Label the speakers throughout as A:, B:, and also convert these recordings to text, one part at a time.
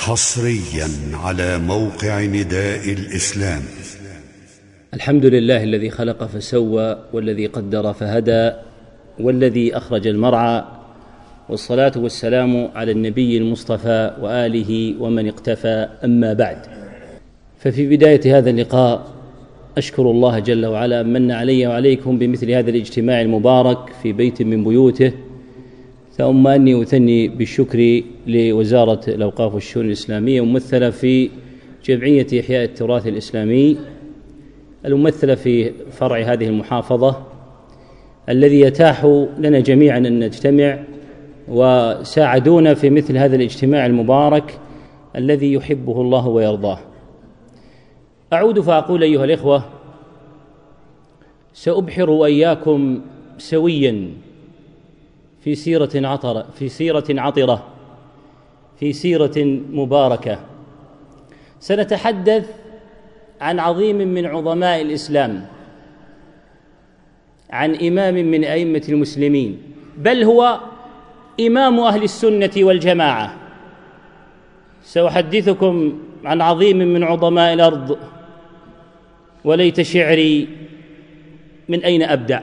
A: حصريا على موقع نداء الإسلام.
B: الحمد لله الذي خلق فسوى، والذي قدر فهدى، والذي أخرج المرعى، والصلاة والسلام على النبي المصطفى وآله ومن اقتفى. أما بعد، ففي بداية هذا اللقاء أشكر الله جل وعلا من علي وعليكم بمثل هذا الاجتماع المبارك في بيت من بيوته، ثم أني أثني بالشكر لوزارة الأوقاف والشؤون الإسلامية ممثلة في جمعية إحياء التراث الإسلامي الممثلة في فرع هذه المحافظة، الذي يتاح لنا جميعا أن نجتمع وساعدونا في مثل هذا الاجتماع المبارك الذي يحبه الله ويرضاه. أعود فأقول أيها الإخوة، سأبحر وإياكم سويا في سيرة عطرة، في سيرة مباركة. سنتحدث عن عظيم من عظماء الإسلام، عن إمام من أئمة المسلمين، بل هو إمام أهل السنة والجماعة. سأحدثكم عن عظيم من عظماء الأرض، وليت شعري من أين أبدأ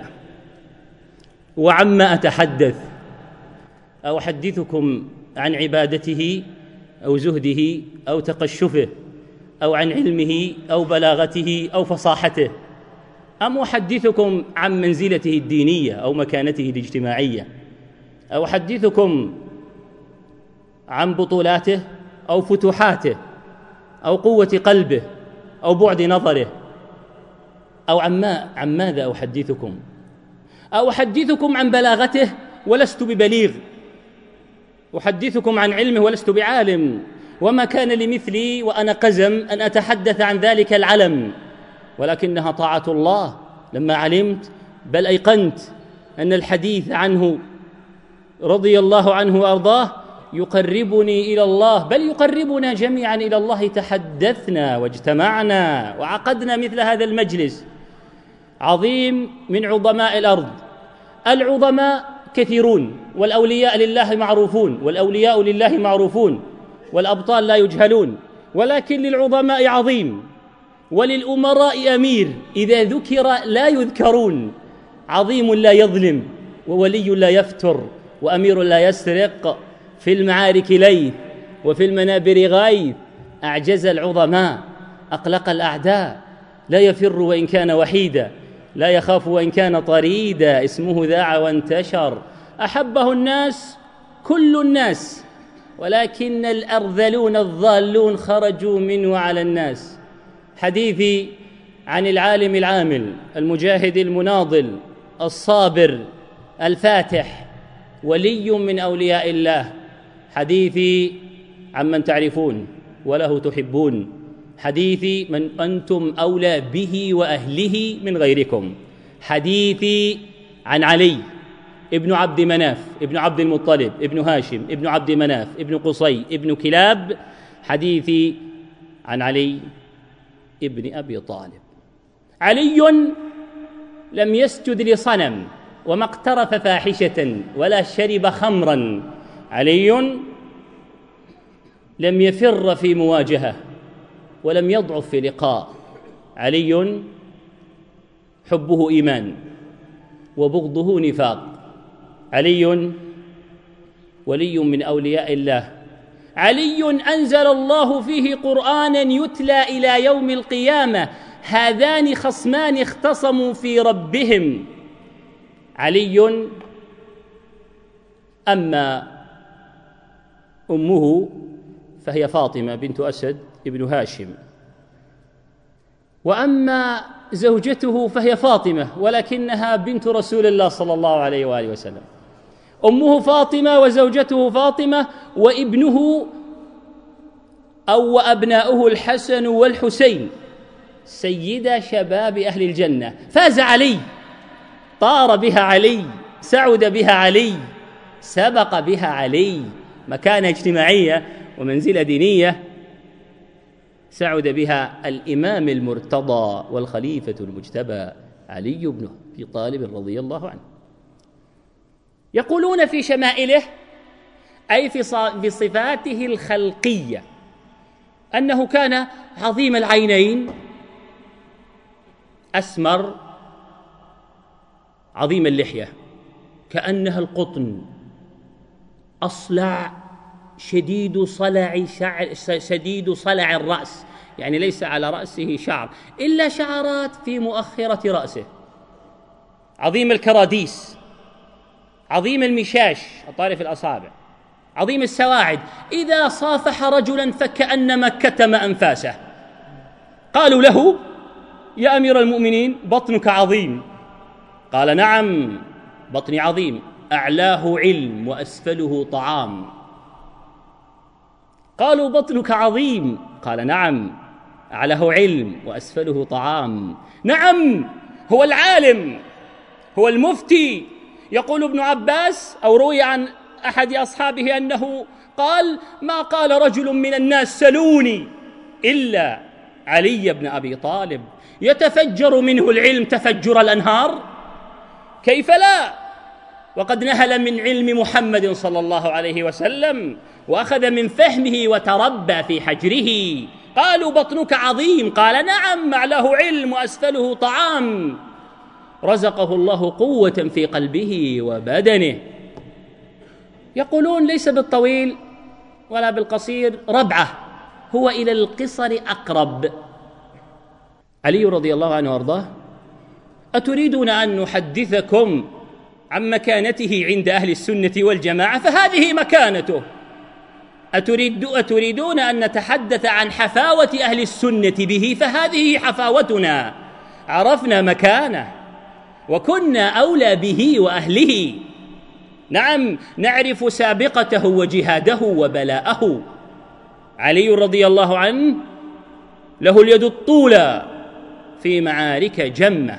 B: وعما أتحدث. أو أحدثكم عن عبادته أو زهده أو تقشفه، أو عن علمه أو بلاغته أو فصاحته، أم أحدثكم عن منزلته الدينية أو مكانته الاجتماعية، أو أحدثكم عن بطولاته أو فتوحاته أو قوة قلبه أو بعد نظره، أو عن ماذا أحدثكم؟ أو أحدثكم عن بلاغته ولست ببليغ، أحدثكم عن علمه ولست بعالم، وما كان لمثلي وأنا قزم أن أتحدث عن ذلك العلم، ولكنها طاعة الله لما علمت، بل أيقنت أن الحديث عنه رضي الله عنه وأرضاه يقربني إلى الله، بل يقربنا جميعا إلى الله. تحدثنا واجتمعنا وعقدنا مثل هذا المجلس. عظيم من عظماء الأرض. العظماء كثيرون، والأولياء لله معروفون، والأولياء لله معروفون، والأبطال لا يجهلون، ولكن للعظماء عظيم، وللأمراء أمير إذا ذكر لا يذكرون. عظيم لا يظلم، وولي لا يفتر، وأمير لا يسرق، في المعارك ليث، وفي المنابر غيث. أعجز العظماء، أقلق الأعداء، لا يفر وإن كان وحيدا، لا يخاف وإن كان طريدا، اسمه ذاع وانتشر، أحبه الناس كل الناس، ولكن الأرذلون الضالون خرجوا منه على الناس. حديثي عن العالم العامل المجاهد المناضل الصابر الفاتح، ولي من أولياء الله. حديثي عمن تعرفون وله تحبون، حديثي من أنتم أولى به وأهله من غيركم. حديثي عن علي ابن عبد مناف ابن عبد المطلب ابن هاشم ابن عبد مناف ابن قصي ابن كلاب. حديثي عن علي ابن أبي طالب. علي لم يسجد لصنم، وما اقترف فاحشة، ولا شرب خمرا. علي لم يفر في مواجهة، ولم يضعف في لقاء. علي حبه إيمان، وبغضه نفاق. علي ولي من أولياء الله. علي أنزل الله فيه قرآنا يتلى إلى يوم القيامة، هذان خصمان اختصموا في ربهم. علي أما أمه فهي فاطمة بنت أسد ابن هاشم، وأما زوجته فهي فاطمة ولكنها بنت رسول الله صلى الله عليه وآله وسلم. أمه فاطمة وزوجته فاطمة، وابنه أو وأبناؤه الحسن والحسين، سيدا شباب أهل الجنة. فاز علي، طار بها علي، سعد بها علي، سبق بها علي، مكانة اجتماعية ومنزلة دينية سعد بها الإمام المرتضى والخليفة المجتبى علي بن أبي طالب رضي الله عنه. يقولون في شمائله، أي في صفاته الخلقية، أنه كان عظيم العينين، أسمر، عظيم اللحية كأنها القطن، أصلع، شديد صلع الرأس، يعني ليس على رأسه شعر إلا شعرات في مؤخرة رأسه، عظيم الكراديس، عظيم المشاش أطراف الأصابع، عظيم السواعد، إذا صافح رجلا فكأنما كتم أنفاسه. قالوا له: يا أمير المؤمنين بطنك عظيم. قال: نعم، بطني عظيم، أعلاه علم وأسفله طعام. قالوا: بطنك عظيم. قال: نعم، أعلاه علم وأسفله طعام. نعم، هو العالم، هو المفتي. يقول ابن عباس أو روي عن أحد أصحابه أنه قال: ما قال رجل من الناس سلوني إلا علي بن أبي طالب، يتفجر منه العلم تفجر الأنهار، كيف لا، وقد نهل من علم محمد صلى الله عليه وسلم وأخذ من فهمه وتربى في حجره. قالوا: بطنك عظيم. قال: نعم، أعلاه علم وأسفله طعام. رزقه الله قوة في قلبه وبدنه. يقولون: ليس بالطويل ولا بالقصير، ربعة، هو إلى القصر أقرب. علي رضي الله عنه وارضاه: أتريدون أن نحدثكم عن مكانته عند أهل السنة والجماعة؟ فهذه مكانته. أتريدون أن نتحدث عن حفاوة أهل السنة به؟ فهذه حفاوتنا، عرفنا مكانه وكنا أولى به وأهله. نعم، نعرف سابقته وجهاده وبلاءه. علي رضي الله عنه له اليد الطولى في معارك جمة.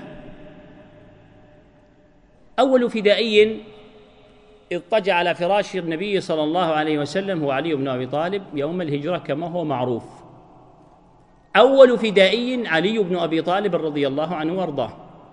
B: أول فدائي اضطجع على فراش النبي صلى الله عليه وسلم هو علي بن أبي طالب يوم الهجرة كما هو معروف. أول فدائي علي بن أبي طالب رضي الله عنه وارضاه.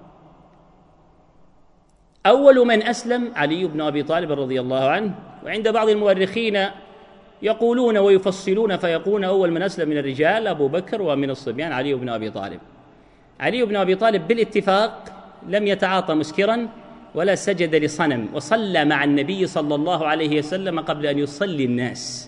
B: أول من أسلم علي بن أبي طالب رضي الله عنه، وعند بعض المؤرخين يقولون ويفصلون فيقولون أول من أسلم من الرجال أبو بكر، ومن الصبيان علي بن أبي طالب. علي بن أبي طالب بالاتفاق لم يتعاطى مسكرا ولا سجد لصنم، وصلى مع النبي صلى الله عليه وسلم قبل أن يصلي الناس.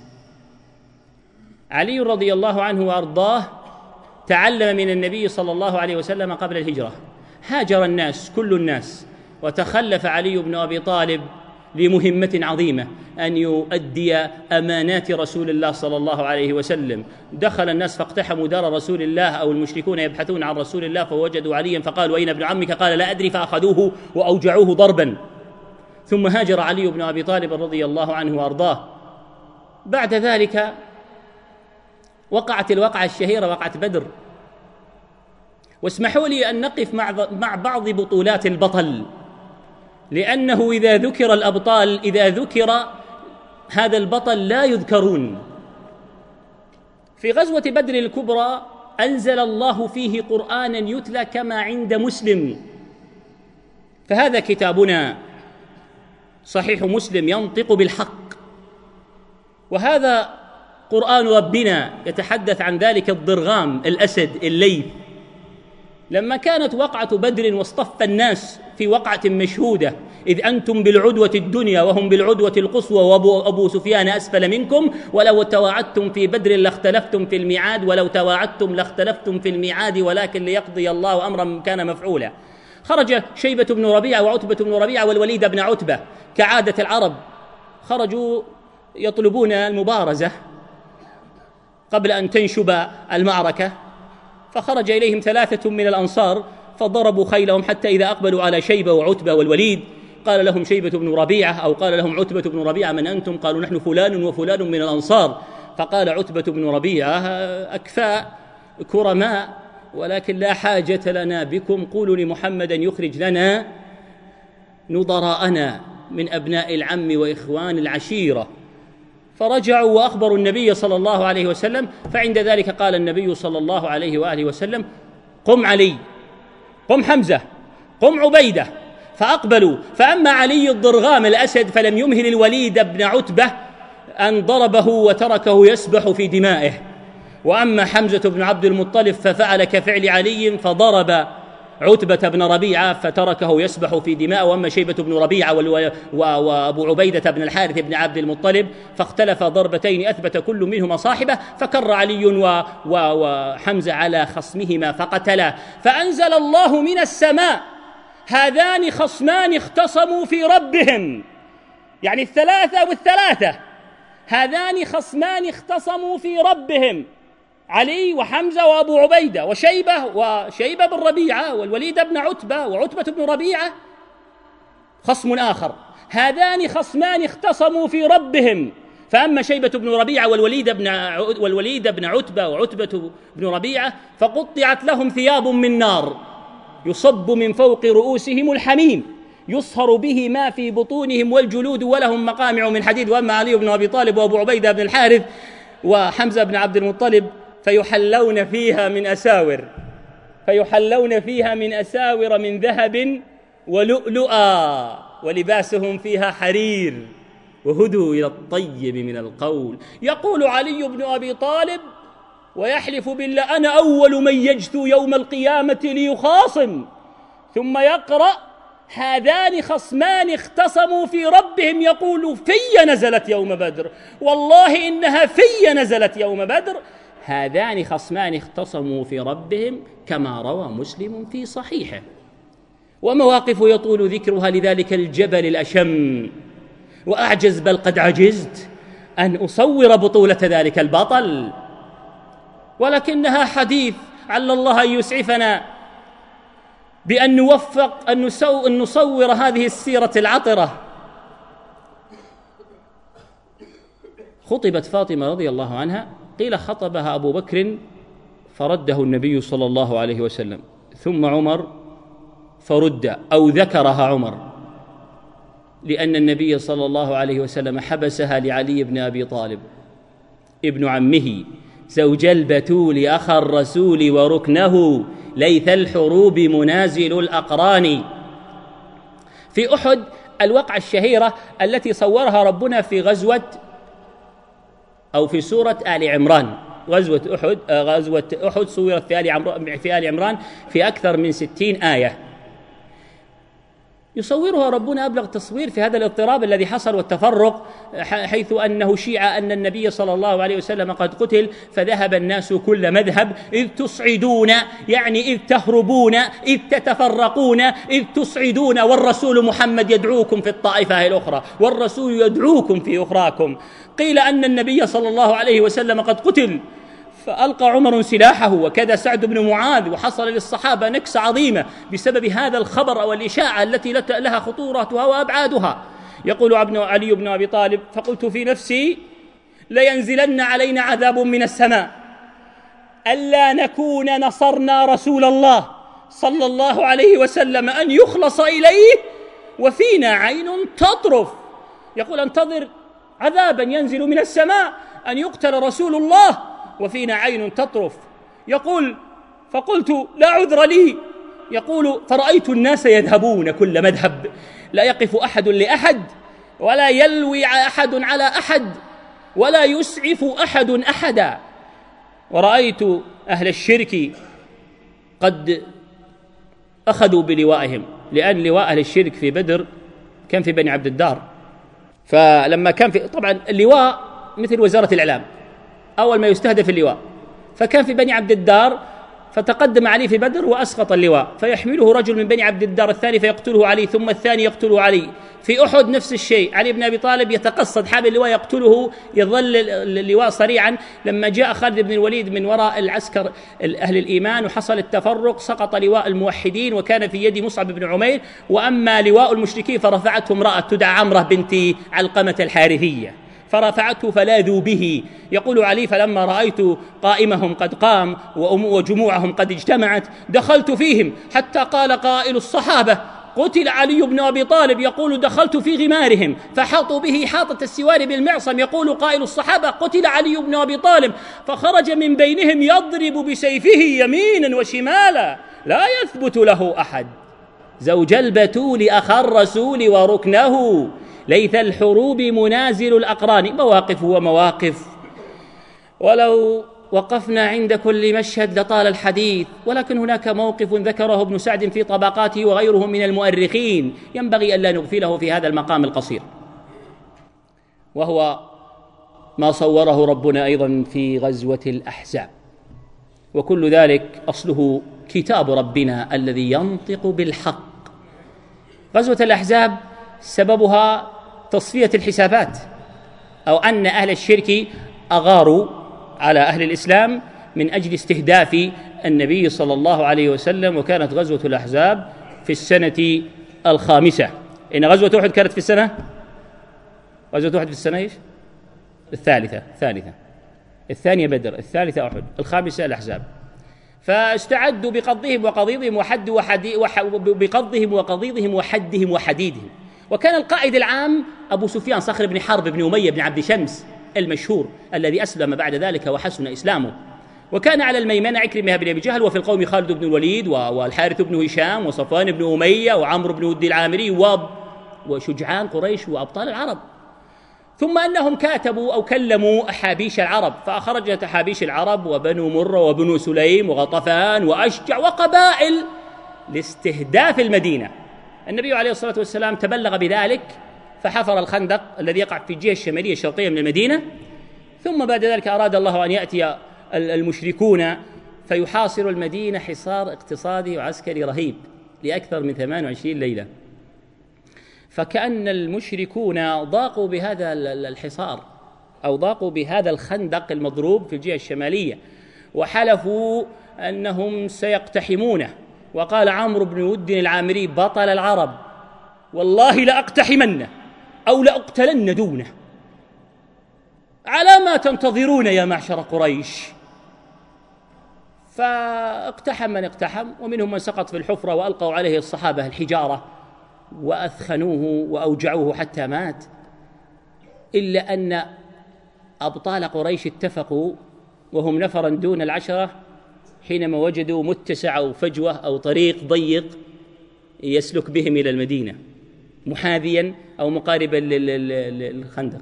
B: علي رضي الله عنه وأرضاه تعلم من النبي صلى الله عليه وسلم قبل الهجرة. هاجر الناس كل الناس، وتخلف علي بن أبي طالب لمهمة عظيمة، أن يؤدي أمانات رسول الله صلى الله عليه وسلم. دخل الناس فاقتحموا دار رسول الله، أو المشركون يبحثون عن رسول الله، فوجدوا عليا فقالوا: أين ابن عمك؟ قال: لا أدري، فأخذوه وأوجعوه ضربا. ثم هاجر علي بن أبي طالب رضي الله عنه وأرضاه. بعد ذلك وقعت الوقعة الشهيرة، وقعة بدر. واسمحوا لي أن نقف مع بعض بطولات البطل، لأنه إذا ذكر الأبطال، إذا ذكر هذا البطل لا يذكرون. في غزوة بدر الكبرى أنزل الله فيه قرآنا يتلى كما عند مسلم، فهذا كتابنا صحيح مسلم ينطق بالحق، وهذا قرآن ربنا يتحدث عن ذلك الضرغام الأسد الليث. لما كانت وقعة بدر واصطف الناس في وقعة مشهودة، إذ أنتم بالعدوة الدنيا وهم بالعدوة القصوى وأبو سفيان أسفل منكم، ولو تواعدتم في بدر لاختلفتم في الميعاد، ولو تواعدتم لاختلفتم في الميعاد، ولكن ليقضي الله أمرا كان مفعولا. خرج شيبة بن ربيعة وعتبة بن ربيعة والوليد بن عتبة كعادة العرب، خرجوا يطلبون المبارزة قبل أن تنشب المعركة، فخرج إليهم 3 من الأنصار فضربوا خيلهم، حتى إذا أقبلوا على شيبة وعتبة والوليد قال لهم شيبة بن ربيعة أو قال لهم عتبة بن ربيعة: من أنتم؟ قالوا: نحن فلان وفلان من الأنصار. فقال عتبة بن ربيعة: أكفاء كرماء، ولكن لا حاجة لنا بكم، قولوا لمحمد يخرج لنا نظراءنا من أبناء العم وإخوان العشيرة. فرجعوا وأخبروا النبي صلى الله عليه وسلم، فعند ذلك قال النبي صلى الله عليه وآله وسلم: قم علي، قم حمزة، قم عبيدة. فأقبلوا، فأما علي الضرغام الأسد فلم يمهل الوليد بن عتبة أن ضربه وتركه يسبح في دمائه، وأما حمزة بن عبد المطلب ففعل كفعل علي فضرب عتبة بن ربيعة فتركه يسبح في دماء. وأما شيبة بن ربيعة وأبو عبيدة بن الحارث بن عبد المطلب فاختلف ضربتين أثبت كل منهما صاحبه، فكر علي وحمزة على خصمهما فقتلا. فأنزل الله من السماء: هذان خصمان اختصموا في ربهم، يعني الثلاثة والثلاثة، هذان خصمان اختصموا في ربهم، علي وحمزة وأبو عبيدة وشيبة بن ربيعة والوليد بن عتبة وعتبة بن ربيعة. خصم آخر: هذان خصمان اختصموا في ربهم. فأما شيبة بن ربيعة والوليد بن عتبة وعتبة بن ربيعة فقطعت لهم ثياب من نار يصب من فوق رؤوسهم الحميم يصهر به ما في بطونهم والجلود ولهم مقامع من حديد. وأما علي بن أبي طالب وأبو عبيدة بن الحارث وحمزة بن عبد المطلب فيحلون فيها من أساور من ذهب ولؤلؤا ولباسهم فيها حرير وهدوا إلى الطيب من القول. يقول علي بن أبي طالب ويحلف بالله: أنا أول من يجثو يوم القيامة ليخاصم، ثم يقرأ: هذان خصمان اختصموا في ربهم، يقول: في نزلت يوم بدر، والله إنها في نزلت يوم بدر. هذان خصمان اختصموا في ربهم، كما روى مسلم في صحيحه. ومواقف يطول ذكرها لذلك الجبل الأشم، وأعجز بل قد عجزت أن أصور بطولة ذلك البطل، ولكنها حديث عل الله أن يسعفنا بأن نوفق أن نصور هذه السيرة العطرة. خطبت فاطمة رضي الله عنها، قيل خطبها أبو بكر فرده النبي صلى الله عليه وسلم، ثم عمر فرد أو ذكرها عمر، لأن النبي صلى الله عليه وسلم حبسها لعلي بن أبي طالب ابن عمه زوج البتول أخا الرسول وركنه ليث الحروب منازل الأقران. في أحد الوقعة الشهيرة التي صورها ربنا في غزوة أو في سورة آل عمران. غزوة أحد صورت في آل عمران في أكثر من 60 آية، يصورها ربنا أبلغ تصوير في هذا الاضطراب الذي حصل والتفرق، حيث أنه شيع أن النبي صلى الله عليه وسلم قد قتل، فذهب الناس كل مذهب، إذ تصعدون يعني إذ تهربون، إذ تتفرقون، إذ تصعدون، والرسول محمد يدعوكم في الطائفة الأخرى، والرسول يدعوكم في أخراكم. قيل أن النبي صلى الله عليه وسلم قد قتل، فألقى عمر سلاحه وكذا سعد بن معاذ، وحصل للصحابة نكسة عظيمة بسبب هذا الخبر أو الإشاعة التي لها خطورتها وأبعادها. يقول علي بن أبي طالب: فقلت في نفسي: لينزلن علينا عذاب من السماء ألا نكون نصرنا رسول الله صلى الله عليه وسلم أن يخلص إليه وفينا عين تطرف. يقول: انتظر عذابا ينزل من السماء أن يقتل رسول الله وفينا عين تطرف. يقول: فقلت: لا عذر لي. يقول: فرأيت الناس يذهبون كل مذهب، لا يقف أحد لأحد، ولا يلوي أحد على أحد، ولا يسعف أحد أحدا. ورأيت أهل الشرك قد أخذوا بلوائهم، لأن لواء أهل الشرك في بدر كان في بني عبد الدار. فلما كان طبعا اللواء مثل وزارة الإعلام، أول ما يستهدف اللواء، فكان في بني عبد الدار، فتقدم علي في بدر وأسقط اللواء، فيحمله رجل من بني عبد الدار، الثاني فيقتله علي، ثم الثاني يقتله علي. في أحد نفس الشيء، علي بن أبي طالب يتقصد حامل اللواء يقتله، يظل اللواء صريعا. لما جاء خالد بن الوليد من وراء العسكر أهل الإيمان وحصل التفرق، سقط لواء الموحدين وكان في يد مصعب بن عمير، وأما لواء المشركين فرفعته امرأة تدعى عمرة بنت علقمة الحارثية، فرفعته فلاذوا به. يقول علي: فلما رأيت قائمهم قد قام وجموعهم قد اجتمعت دخلت فيهم، حتى قال قائل الصحابة: قتل علي بن أبي طالب. يقول: دخلت في غمارهم فحاطوا به حاطة السوار بالمعصم. يقول قائل الصحابة: قتل علي بن أبي طالب، فخرج من بينهم يضرب بسيفه يمينا وشمالا لا يثبت له أحد، زوج البتول أخا الرسول وركنه ليث الحروب منازل الأقران. مواقف ومواقف. ولو وقفنا عند كل مشهد لطال الحديث، ولكن هناك موقف ذكره ابن سعد في طبقاته وغيره من المؤرخين ينبغي ألا نغفله في هذا المقام القصير، وهو ما صوره ربنا أيضا في غزوة الأحزاب، وكل ذلك أصله كتاب ربنا الذي ينطق بالحق. غزوة الأحزاب سببها تصفية الحسابات، أو أن أهل الشرك أغاروا على أهل الإسلام من أجل استهداف النبي صلى الله عليه وسلم، وكانت غزوة الأحزاب في السنة الخامسة. إن غزوة أحد كانت في السنة، غزوة أحد في السنة إيش؟ الثالثة. الثانية بدر، الثالثة أحد، الخامسة الأحزاب. فاستعدوا بقضهم وقضيضهم وحدهم وحديدهم. وكان القائد العام أبو سفيان صخر بن حرب بن أمية بن عبد شمس المشهور الذي أسلم بعد ذلك وحسن إسلامه. وكان على الميمنة عكرمة بن أبي جهل، وفي القوم خالد بن الوليد والحارث بن هشام وصفوان بن أمية وعمرو بن ود العامري وشجعان قريش وأبطال العرب. ثم أنهم كاتبوا أو كلموا أحابيش العرب، فأخرجت أحابيش العرب وبنو مرة وبنو سليم وغطفان وأشجع وقبائل لاستهداف المدينة. النبي عليه الصلاة والسلام تبلغ بذلك فحفر الخندق الذي يقع في الجهة الشمالية الشرقية من المدينة. ثم بعد ذلك أراد الله أن يأتي المشركون فيحاصر المدينة حصار اقتصادي وعسكري رهيب لأكثر من 28 ليلة. فكأن المشركون ضاقوا بهذا الحصار، أو ضاقوا بهذا الخندق المضروب في الجهة الشمالية، وحلفوا أنهم سيقتحمونه. وقال عمرو بن ود العامري بطل العرب: والله لأقتحمنه أو لأقتلن دونه. على ما تنتظرون يا معشر قريش؟ فاقتحم من اقتحم، ومنهم من سقط في الحفرة وألقوا عليه الصحابة الحجارة وأثخنوه وأوجعوه حتى مات. إلا أن أبطال قريش اتفقوا وهم نفرا دون العشرة حينما وجدوا متسع أو فجوة أو طريق ضيق يسلك بهم إلى المدينة محاذيا أو مقاربا للخندق،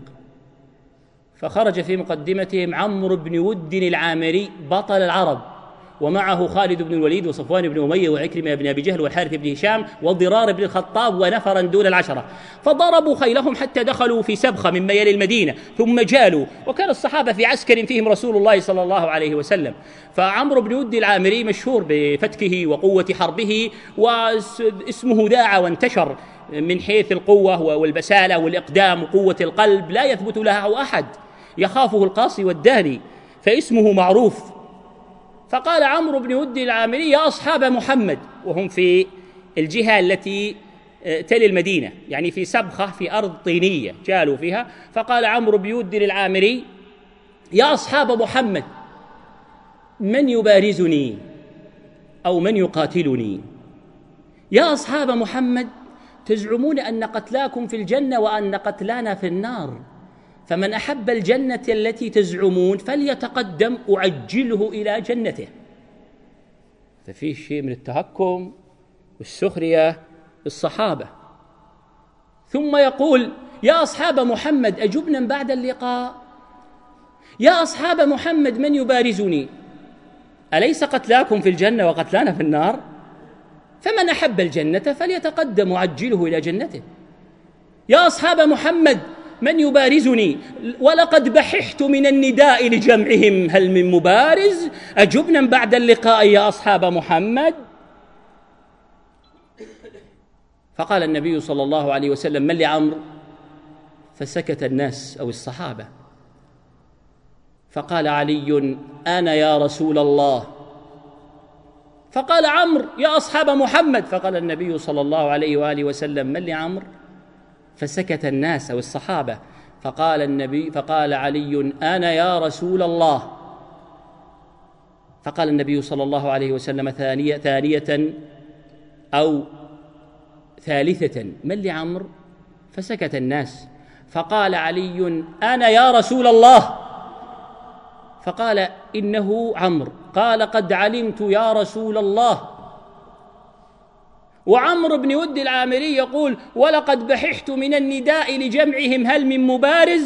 B: فخرج في مقدمتهم عمرو بن ود العامري بطل العرب، ومعه خالد بن الوليد وصفوان بن أمية وعكرمة بن أبي جهل والحارث بن هشام وضرار بن الخطاب ونفرا دون العشرة. فضربوا خيلهم حتى دخلوا في سبخة من ميال المدينة ثم جالوا، وكان الصحابة في عسكر فيهم رسول الله صلى الله عليه وسلم. فعمرو بن ود العامري مشهور بفتكه وقوة حربه، واسمه ذاع وانتشر من حيث القوة والبسالة والإقدام وقوة القلب لا يثبت لها أحد، يخافه القاصي والداني، فاسمه معروف. فقال عمرو بن ود العامري: يا أصحاب محمد، وهم في الجهة التي تلي المدينة، يعني في سبخة في أرض طينية جالوا فيها. فقال عمرو بن ود العامري: يا أصحاب محمد، من يبارزني أو من يقاتلني؟ يا أصحاب محمد، تزعمون أن قتلاكم في الجنة وأن قتلانا في النار، فمن أحب الجنة التي تزعمون فليتقدم أعجله إلى جنته. ففيه شيء من التهكم والسخرية بالصحابة. ثم يقول: يا أصحاب محمد، أجبنا بعد اللقاء؟ يا أصحاب محمد، من يبارزني؟ أليس قتلاكم في الجنة وقتلانا في النار؟ فمن أحب الجنة فليتقدم أعجله إلى جنته. يا أصحاب محمد، من يبارزني؟ ولقد بححت من النداء لجمعهم، هل من مبارز؟ أجبنا بعد اللقاء يا أصحاب محمد؟ فقال النبي صلى الله عليه وسلم: من لعمرو؟ فسكت الناس أو الصحابة. فقال علي: أنا يا رسول الله. فقال عمرو: يا أصحاب محمد. فقال النبي صلى الله عليه وآله وسلم: من لعمرو؟ فسكت الناس أو الصحابة. فقال علي: أنا يا رسول الله. فقال النبي صلى الله عليه وسلم ثانية أو ثالثة: من لعمرو؟ فسكت الناس. فقال علي: أنا يا رسول الله. فقال: إنه عمرو. قال: قد علمت يا رسول الله. وعمرو بن ود العامري يقول: ولقد بححت من النداء لجمعهم، هل من مبارز؟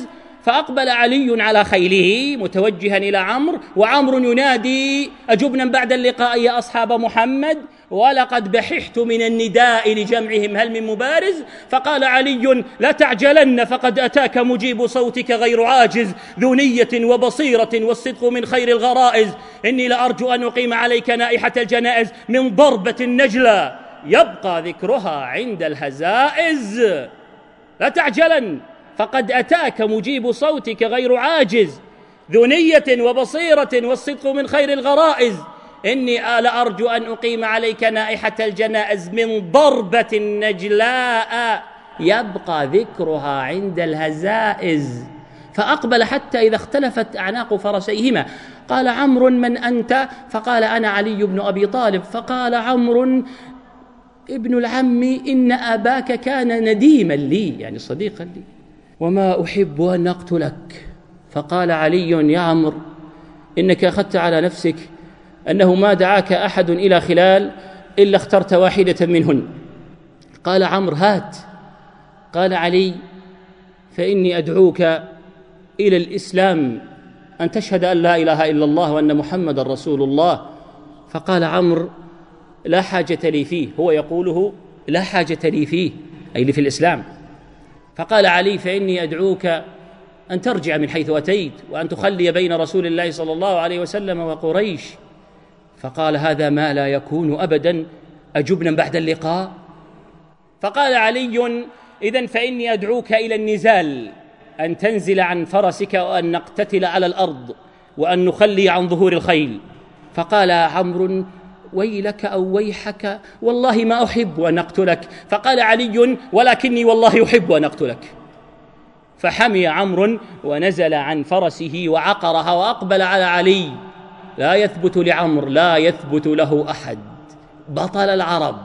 B: فأقبل علي على خيله متوجها إلى عمرو، وعمرو ينادي أجبنا بعد اللقاء يا أصحاب محمد، ولقد بححت من النداء لجمعهم هل من مبارز. فقال علي لا تعجلن فقد أتاك مجيب صوتك غير عاجز، ذو نية وبصيرة والصدق من خير الغرائز، إني لأرجو أن أقيم عليك نائحة الجنائز من ضربة النجلة يبقى ذكرها عند الهزائز. لا تعجلن فقد أتاك مجيب صوتك غير عاجز، ذو نية وبصيرة والصدق من خير الغرائز، إني لأرجو أن أقيم عليك نائحة الجنائز من ضربة النجلاء يبقى ذكرها عند الهزائز. فأقبل حتى إذا اختلفت أعناق فرسيهما. قال عمرو من أنت؟ فقال أنا علي بن أبي طالب. فقال عمرو ابن العم إن أباك كان نديما لي، يعني صديقا لي، وما أحب أن أقتلك. فقال علي يا عمرو إنك أخذت على نفسك أنه ما دعاك أحد إلى خلال إلا اخترت واحدة منهن. قال عمرو هات. قال علي فإني أدعوك إلى الإسلام، أن تشهد أن لا إله إلا الله وأن محمد رسول الله. فقال عمرو لا حاجة لي فيه، هو يقوله لا حاجة لي فيه أي لي في الإسلام. فقال علي فإني أدعوك أن ترجع من حيث أتيت وأن تخلي بين رسول الله صلى الله عليه وسلم وقريش. فقال هذا ما لا يكون أبدا، أجبنا بعد اللقاء. فقال علي إذن فإني أدعوك إلى النزال، أن تنزل عن فرسك وأن نقتتل على الأرض وأن نخلي عن ظهور الخيل. فقال عمرو ويلك أو ويحك والله ما أحب أن أقتلك. فقال علي ولكني والله أحب أن أقتلك. فحمي عمرو ونزل عن فرسه وعقرها وأقبل على علي. لا يثبت لعمرو، لا يثبت له أحد، بطل العرب.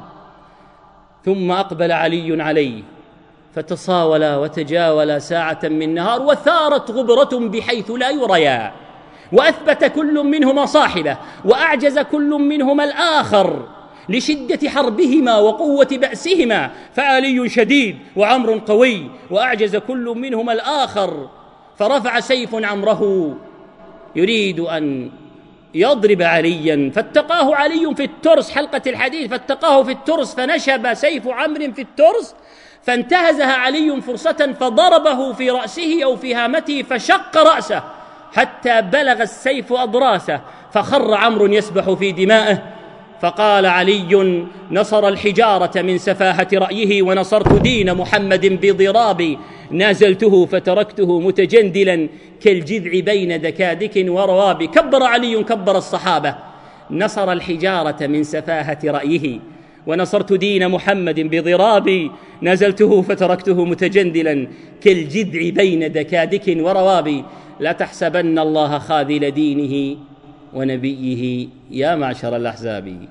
B: ثم أقبل علي عليه فتصاولا وتجاولا ساعة من نهار، وثارت غبرة بحيث لا يريا، وأثبت كل منهما صاحبه، وأعجز كل منهما الآخر لشدة حربهما وقوة بأسهما، فعلي شديد وعمرو قوي، وأعجز كل منهما الآخر. فرفع سيف عمره يريد أن يضرب عليا، فاتقاه علي في الترس، حلقة الحديث، فاتقاه في الترس فنشب سيف عمرو في الترس، فانتهزها علي فرصة فضربه في رأسه أو في هامته فشق رأسه حتى بلغ السيف أضراسه، فخر عمرو يسبح في دمائه. فقال علي نصر الحجارة من سفاهة رأيه ونصرت دين محمد بضرابي، نازلته فتركته متجندلا كالجذع بين دكادك وروابي. كبر علي كبر الصحابة، نصر الحجارة من سفاهة رأيه ونصرت دين محمد بضرابي، نزلته فتركته متجندلا كالجذع بين دكادك وروابي. لا تحسبن الله خاذل دينه ونبيه يا معشر الأحزاب.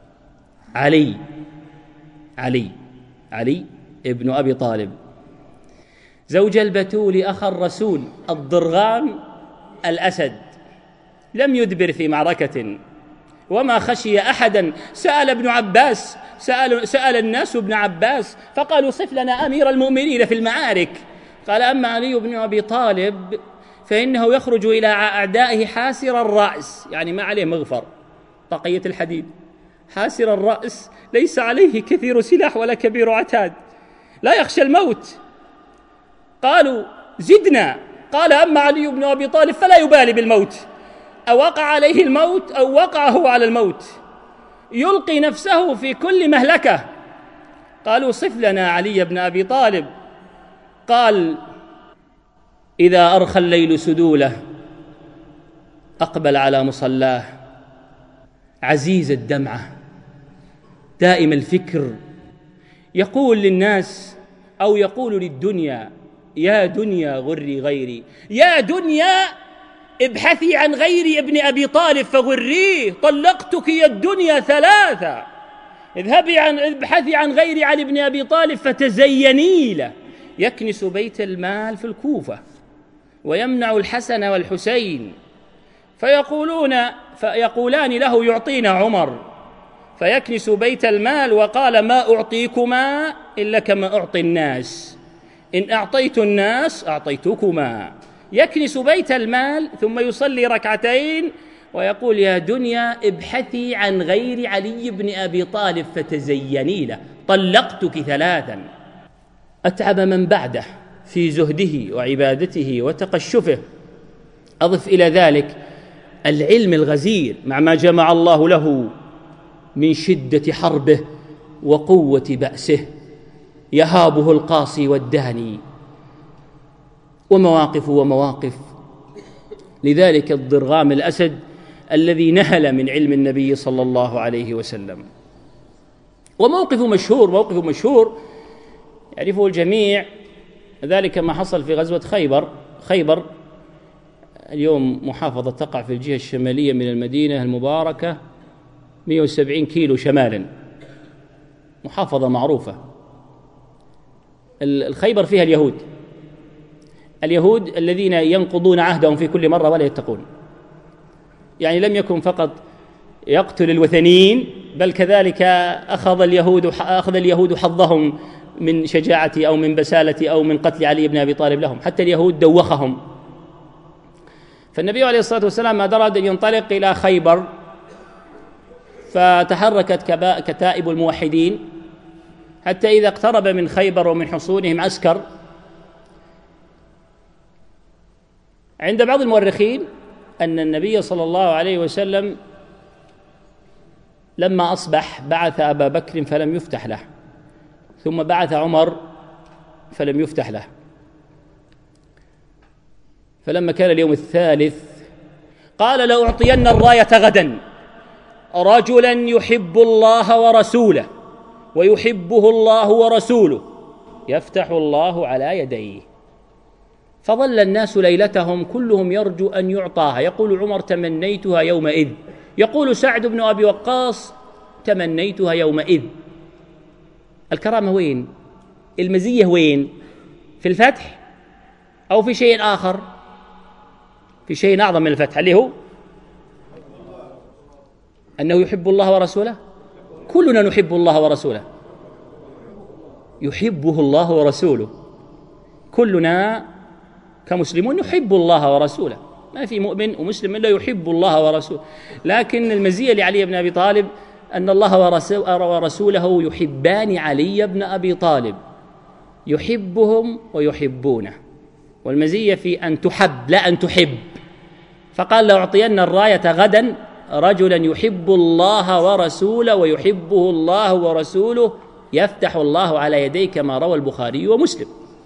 B: علي ابن أبي طالب زوج البتول أخ الرسول الضرغام الأسد، لم يدبر في معركة وما خشي أحدا. سأل ابن عباس، سأل الناس ابن عباس فقالوا صف لنا أمير المؤمنين في المعارك. قال أما علي بن أبي طالب فإنه يخرج إلى أعدائه حاسر الرأس، يعني ما عليه مغفر، طاقية الحديد، حاسر الرأس، ليس عليه كثير سلاح ولا كبير عتاد، لا يخشى الموت. قالوا زدنا. قال أما علي بن أبي طالب فلا يبالي بالموت، أوقع عليه الموت أو وقع هو على الموت، يلقي نفسه في كل مهلكة. قالوا صف لنا علي بن أبي طالب. قال إذا أرخى الليل سدوله أقبل على مصلاه، عزيز الدمعة دائم الفكر، يقول للناس أو يقول للدنيا يا دنيا غري غيري، يا دنيا ابحثي عن غير ابن أبي طالب فغريه، طلقتك يا الدنيا ثلاثة، ابحثي عن غير علي بن أبي طالب فتزيني له. يكنس بيت المال في الكوفة ويمنع الحسن والحسين، فيقولان له يعطينا عمر، فيكنس بيت المال وقال ما أعطيكما إلا كما أعطي الناس، إن أعطيت الناس أعطيتكما، يكنس بيت المال ثم يصلي ركعتين ويقول: يا دنيا ابحثي عن غير علي بن أبي طالب فتزيني له، طلقتك 3. أتعب من بعده في زهده وعبادته وتقشفه. أضف إلى ذلك العلم الغزير مع ما جمع الله له من شدة حربه وقوة بأسه، يهابه القاصي والداني، ومواقف. لذلك الضرغام الأسد الذي نهل من علم النبي صلى الله عليه وسلم. وموقف مشهور يعرفه الجميع، ذلك ما حصل في غزوة خيبر. اليوم محافظة تقع في الجهة الشمالية من المدينة المباركة 170 كيلو شمالا، محافظة معروفة. الخيبر فيها اليهود الذين ينقضون عهدهم في كل مرة ولا يتقون، يعني لم يكن فقط يقتل الوثنيين، بل كذلك أخذ اليهود حظهم من شجاعة أو من بسالة أو من قتل علي بن أبي طالب لهم، حتى اليهود دوخهم. فالنبي عليه الصلاة والسلام ما أراد أن ينطلق إلى خيبر، فتحركت كتائب الموحدين حتى إذا اقترب من خيبر ومن حصونهم عسكر. عند بعض المؤرخين أن النبي صلى الله عليه وسلم لما أصبح بعث أبا بكر فلم يفتح له، ثم بعث عمر فلم يفتح له، فلما كان اليوم الثالث قال: لأعطين الراية غدا رجلا يحب الله ورسوله ويحبه الله ورسوله يفتح الله على يديه. فظل الناس ليلتهم كلهم يرجو أن يعطاها. يقول عمر: تمنيتها يومئذ. يقول سعد بن أبي وقاص: تمنيتها يومئذ. الكرامة وين؟ المزية وين؟ في الفتح أو في شيء آخر؟ في شيء أعظم من الفتح، اللي هو أنه يحب الله ورسوله. كلنا نحب الله ورسوله، يحبه الله ورسوله، كلنا كمسلمون يحب الله ورسوله، ما في مؤمن ومسلم إلا يحب الله ورسوله. لكن المزية لعلي بن أبي طالب أن الله ورسوله يحبان علي بن أبي طالب، يحبهم ويحبونه، والمزية في أن تحب لا أن تحب. فقال: لأعطين الراية غدا رجلا يحب الله ورسوله ويحبه الله ورسوله يفتح الله على يديه، كما روى البخاري ومسلم.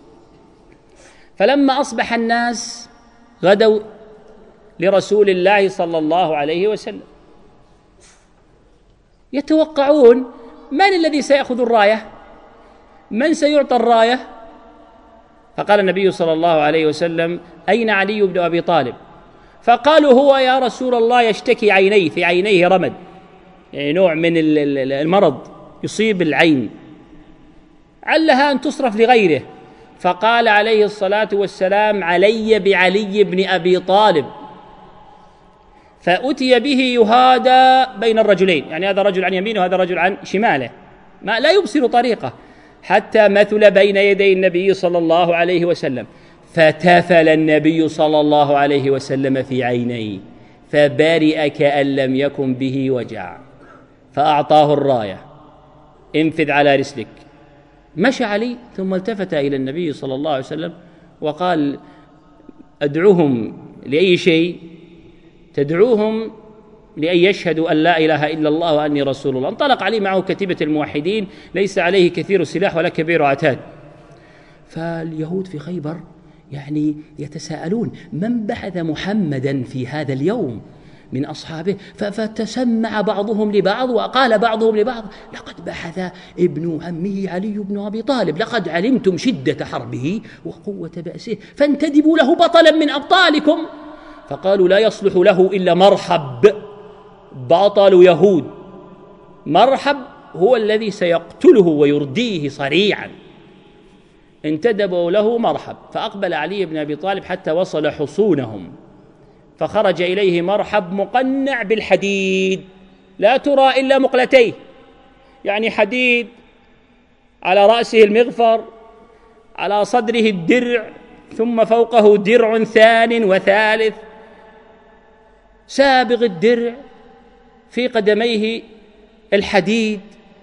B: فلما أصبح الناس غدوا لرسول الله صلى الله عليه وسلم يتوقعون من الذي سيأخذ الراية، من سيعطى الراية. فقال النبي صلى الله عليه وسلم: أين علي بن أبي طالب؟ فقالوا: هو يا رسول الله يشتكي عينيه، في عينيه رمد، يعني نوع من المرض يصيب العين، علها أن تصرف لغيره. فقال عليه الصلاة والسلام: علي بعلي بن أبي طالب. فأتي به يهادى بين الرجلين، يعني هذا رجل عن يمينه وهذا رجل عن شماله، ما لا يبصر طريقه، حتى مثل بين يدي النبي صلى الله عليه وسلم، فتفل النبي صلى الله عليه وسلم في عينيه فبرئ كأن لم يكن به وجع، فأعطاه الراية: انفذ على رسلك. مشى علي ثم التفت إلى النبي صلى الله عليه وسلم وقال: أدعوهم لأي شيء؟ تدعوهم لأن يشهدوا أن لا إله إلا الله وأني رسول الله. انطلق علي معه كتيبة الموحدين، ليس عليه كثير سلاح ولا كبير عتاد. فاليهود في خيبر يعني يتساءلون: من بعث محمدا في هذا اليوم من أصحابه؟ فتسمع بعضهم لبعض وقال بعضهم لبعض: لقد بعث ابن عمه علي بن أبي طالب، لقد علمتم شدة حربه وقوة بأسه، فانتدبوا له بطلا من أبطالكم. فقالوا: لا يصلح له إلا مرحب، بطل يهود، مرحب هو الذي سيقتله ويرديه صريعا. انتدبوا له مرحب، فأقبل علي بن أبي طالب حتى وصل حصونهم، فخرج إليه مرحب مقنع بالحديد، لا ترى إلا مقلتيه، يعني حديد، على رأسه المغفر، على صدره الدرع، ثم فوقه درع ثان وثالث، سابغ الدرع، في قدميه الحديد،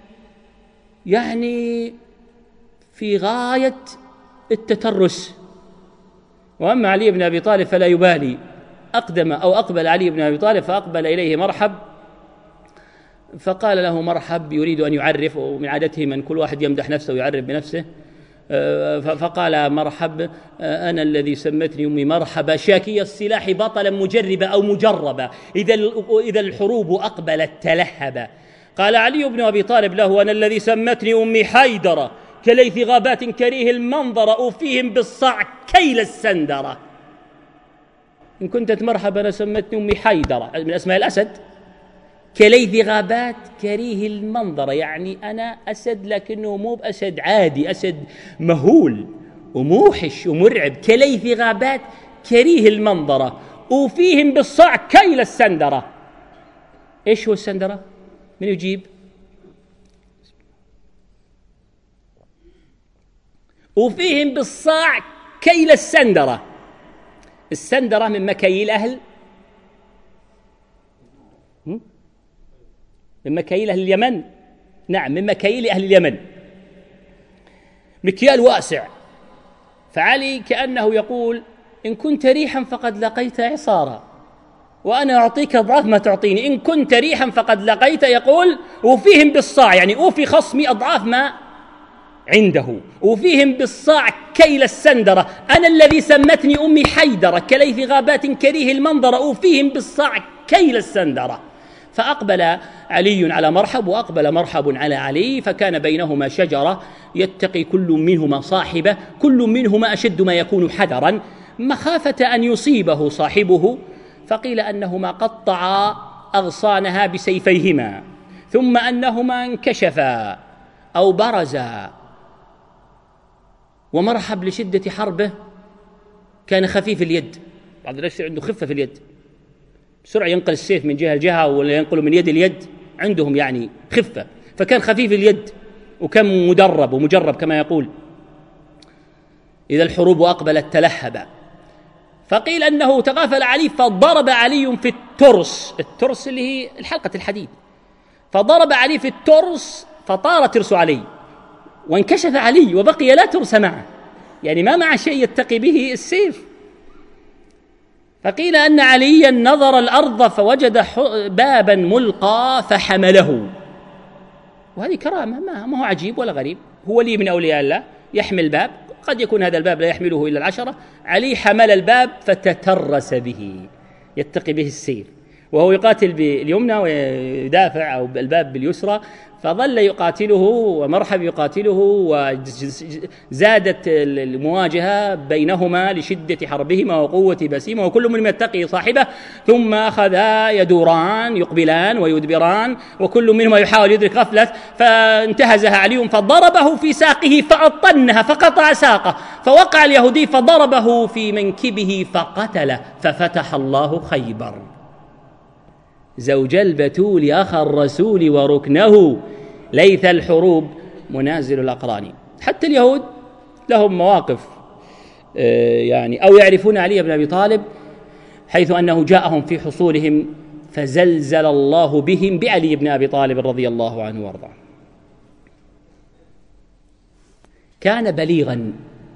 B: يعني في غاية التترس. وأما علي بن أبي طالب فلا يبالي، أقبل علي بن أبي طالب فأقبل إليه مرحب، فقال له مرحب، يريد أن يعرف، ومن عادته من كل واحد يمدح نفسه ويعرف بنفسه، فقال مرحب، أنا الذي سمتني أمي مرحبا، شاكي السلاح بطلا مجربا أو مجربا، إذا الحروب أقبلت تلهبا. قال علي بن أبي طالب له: أنا الذي سمتني أمي حيدرة، كليث غابات كريه المنظر، أوفيهم بالصاع كيل السندرة. إن كنت مرحبا أنا سمتني أمي حيدرة، من أسماء الأسد، كليث غابات كريه المنظر، يعني أنا أسد لكنه مو بأسد عادي، أسد مهول وموحش ومرعب، كليث غابات كريه المنظر، أوفيهم بالصاع كيل السندرة. إيش هو السندرة؟ من يجيب؟ أوفيهم بالصاع كيل السندرة. السندرة من مكاييل أهل اليمن. نعم، من مكاييل أهل اليمن، مكيال واسع. فعلي كأنه يقول: إن كنت ريحا فقد لقيت عصارا، وأنا أعطيك أضعاف ما تعطيني. إن كنت ريحا فقد لقيت، يقول وفيهم بالصاع، يعني أوفي خصمي أضعاف ما عنده، وفيهم بالصاع كيل السندرة. أنا الذي سمتني أمي حيدرة، كليث غابات كريه المنظر، أوفيهم بالصاع كيل السندرة. فأقبل علي على مرحب، وأقبل مرحب على علي، فكان بينهما شجرة يتقي كل منهما صاحبه، كل منهما أشد ما يكون حذرا مخافة أن يصيبه صاحبه. فقيل أنهما قطعا أغصانها بسيفيهما، ثم أنهما انكشفا أو برزا. ومرحب لشدة حربه كان خفيف اليد، بعض الناس عنده خفة في اليد، بسرعة ينقل السيف من جهة لجهة ولا ينقله من يد اليد، عندهم يعني خفة، فكان خفيف اليد وكان مدرب ومجرب كما يقول. إذا الحروب أقبلت تلهبا. فقيل أنه تغافل علي فضرب علي في الترس اللي هي الحلقة الحديد، فضرب علي في الترس فطار ترس علي، وانكشف علي وبقي لا ترس معه، يعني ما مع شيء يتقي به السيف. فقيل أن عليا نظر الأرض فوجد بابا ملقى فحمله، وهذه كرامة، ما هو عجيب ولا غريب، هو لي من أولياء الله يحمل باب، قد يكون هذا الباب لا يحمله إلا 10. علي حمل الباب فتترس به، يتقي به السيف، وهو يقاتل باليمنى ويدافع أو الباب باليسرى، فظل يقاتله ومرحب يقاتله، وزادت المواجهة بينهما لشدة حربهما وقوة بأسهما، وكل منهم يتقي صاحبه. ثم أخذا يدوران يقبلان ويدبران، وكل منهما يحاول يدرك غفلة، فانتهزها علي فضربه في ساقه فأطنها فقطع ساقه، فوقع اليهودي فضربه في منكبه فقتله، ففتح الله خيبر. زوج البتول أخا الرسول وركنه، ليث الحروب منازل الأقران. حتى اليهود لهم مواقف يعني، أو يعرفون علي بن أبي طالب، حيث أنه جاءهم في حصولهم فزلزل الله بهم بعلي بن أبي طالب رضي الله عنه وارضاه. كان بليغا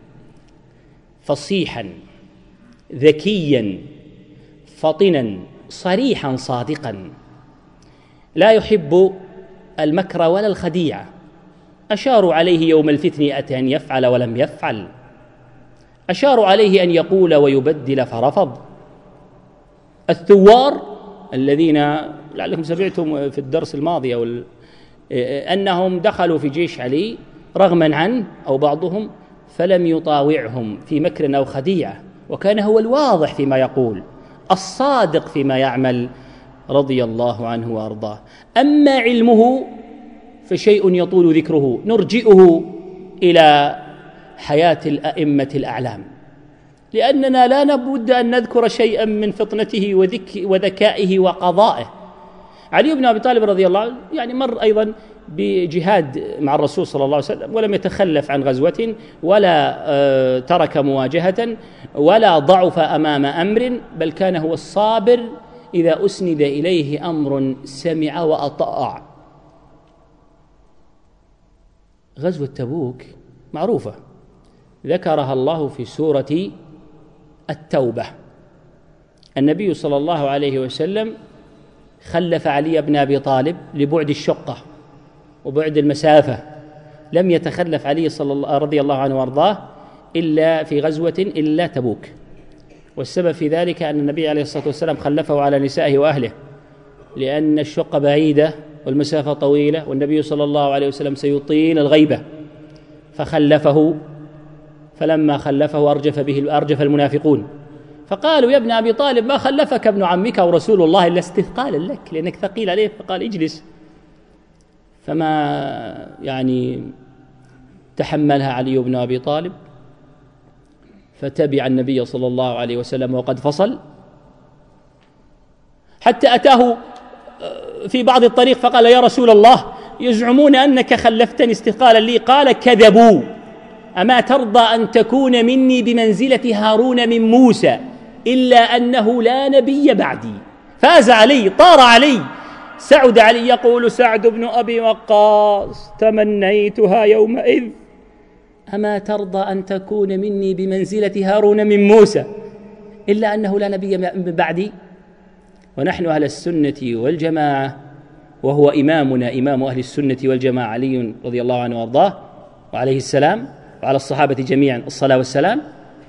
B: فصيحا ذكيا فطنا صريحا صادقا، لا يحب المكر ولا الخديعة. أشاروا عليه يوم الفتن أتى أن يفعل ولم يفعل، أشاروا عليه أن يقول ويبدل فرفض. الثوار الذين لعلكم سمعتم في الدرس الماضي أنهم دخلوا في جيش علي رغما عنه أو بعضهم، فلم يطاوعهم في مكر أو خديعة، وكان هو الواضح فيما يقول الصادق فيما يعمل رضي الله عنه وأرضاه. أما علمه فشيء يطول ذكره، نرجئه إلى حياة الأئمة الأعلام، لأننا لا نبد أن نذكر شيئا من فطنته وذكائه وقضائه. علي بن أبي طالب رضي الله عنه يعني مر أيضا بجهاد مع الرسول صلى الله عليه وسلم، ولم يتخلف عن غزوة ولا ترك مواجهة ولا ضعف أمام أمر، بل كان هو الصابر إذا أسند إليه أمر سمع وأطاع. غزوة تبوك معروفة، ذكرها الله في سورة التوبة. النبي صلى الله عليه وسلم خلف علي بن أبي طالب لبعد الشقة وبعد المسافة، لم يتخلف علي رضي الله عنه وارضاه إلا في غزوة إلا تبوك، والسبب في ذلك أن النبي عليه الصلاة والسلام خلفه على نسائه وأهله، لأن الشقة بعيدة والمسافة طويلة، والنبي صلى الله عليه وسلم سيطيل الغيبة، فخلفه. فلما خلفه أرجف المنافقون، فقالوا يا ابن أبي طالب ما خلفك ابن عمك ورسول الله إلا استثقالا لك لأنك ثقيل عليه، فقال اجلس. فما تحملها علي بن أبي طالب، فتبع النبي صلى الله عليه وسلم وقد فصل، حتى أتاه في بعض الطريق فقال يا رسول الله يزعمون أنك خلفتني استثقالا لي، قال كذبوا، أما ترضى أن تكون مني بمنزلة هارون من موسى إلا أنه لا نبي بعدي. فاز علي، طار علي، سعد علي، يقول سعد بن أبي وقاص تمنيتها يومئذ، أما ترضى أن تكون مني بمنزلة هارون من موسى إلا أنه لا نبي من بعدي. ونحن أهل السنة والجماعة، وهو إمامنا إمام أهل السنة والجماعة علي رضي الله عنه وارضاه وعليه السلام وعلى الصحابة جميعا الصلاة والسلام،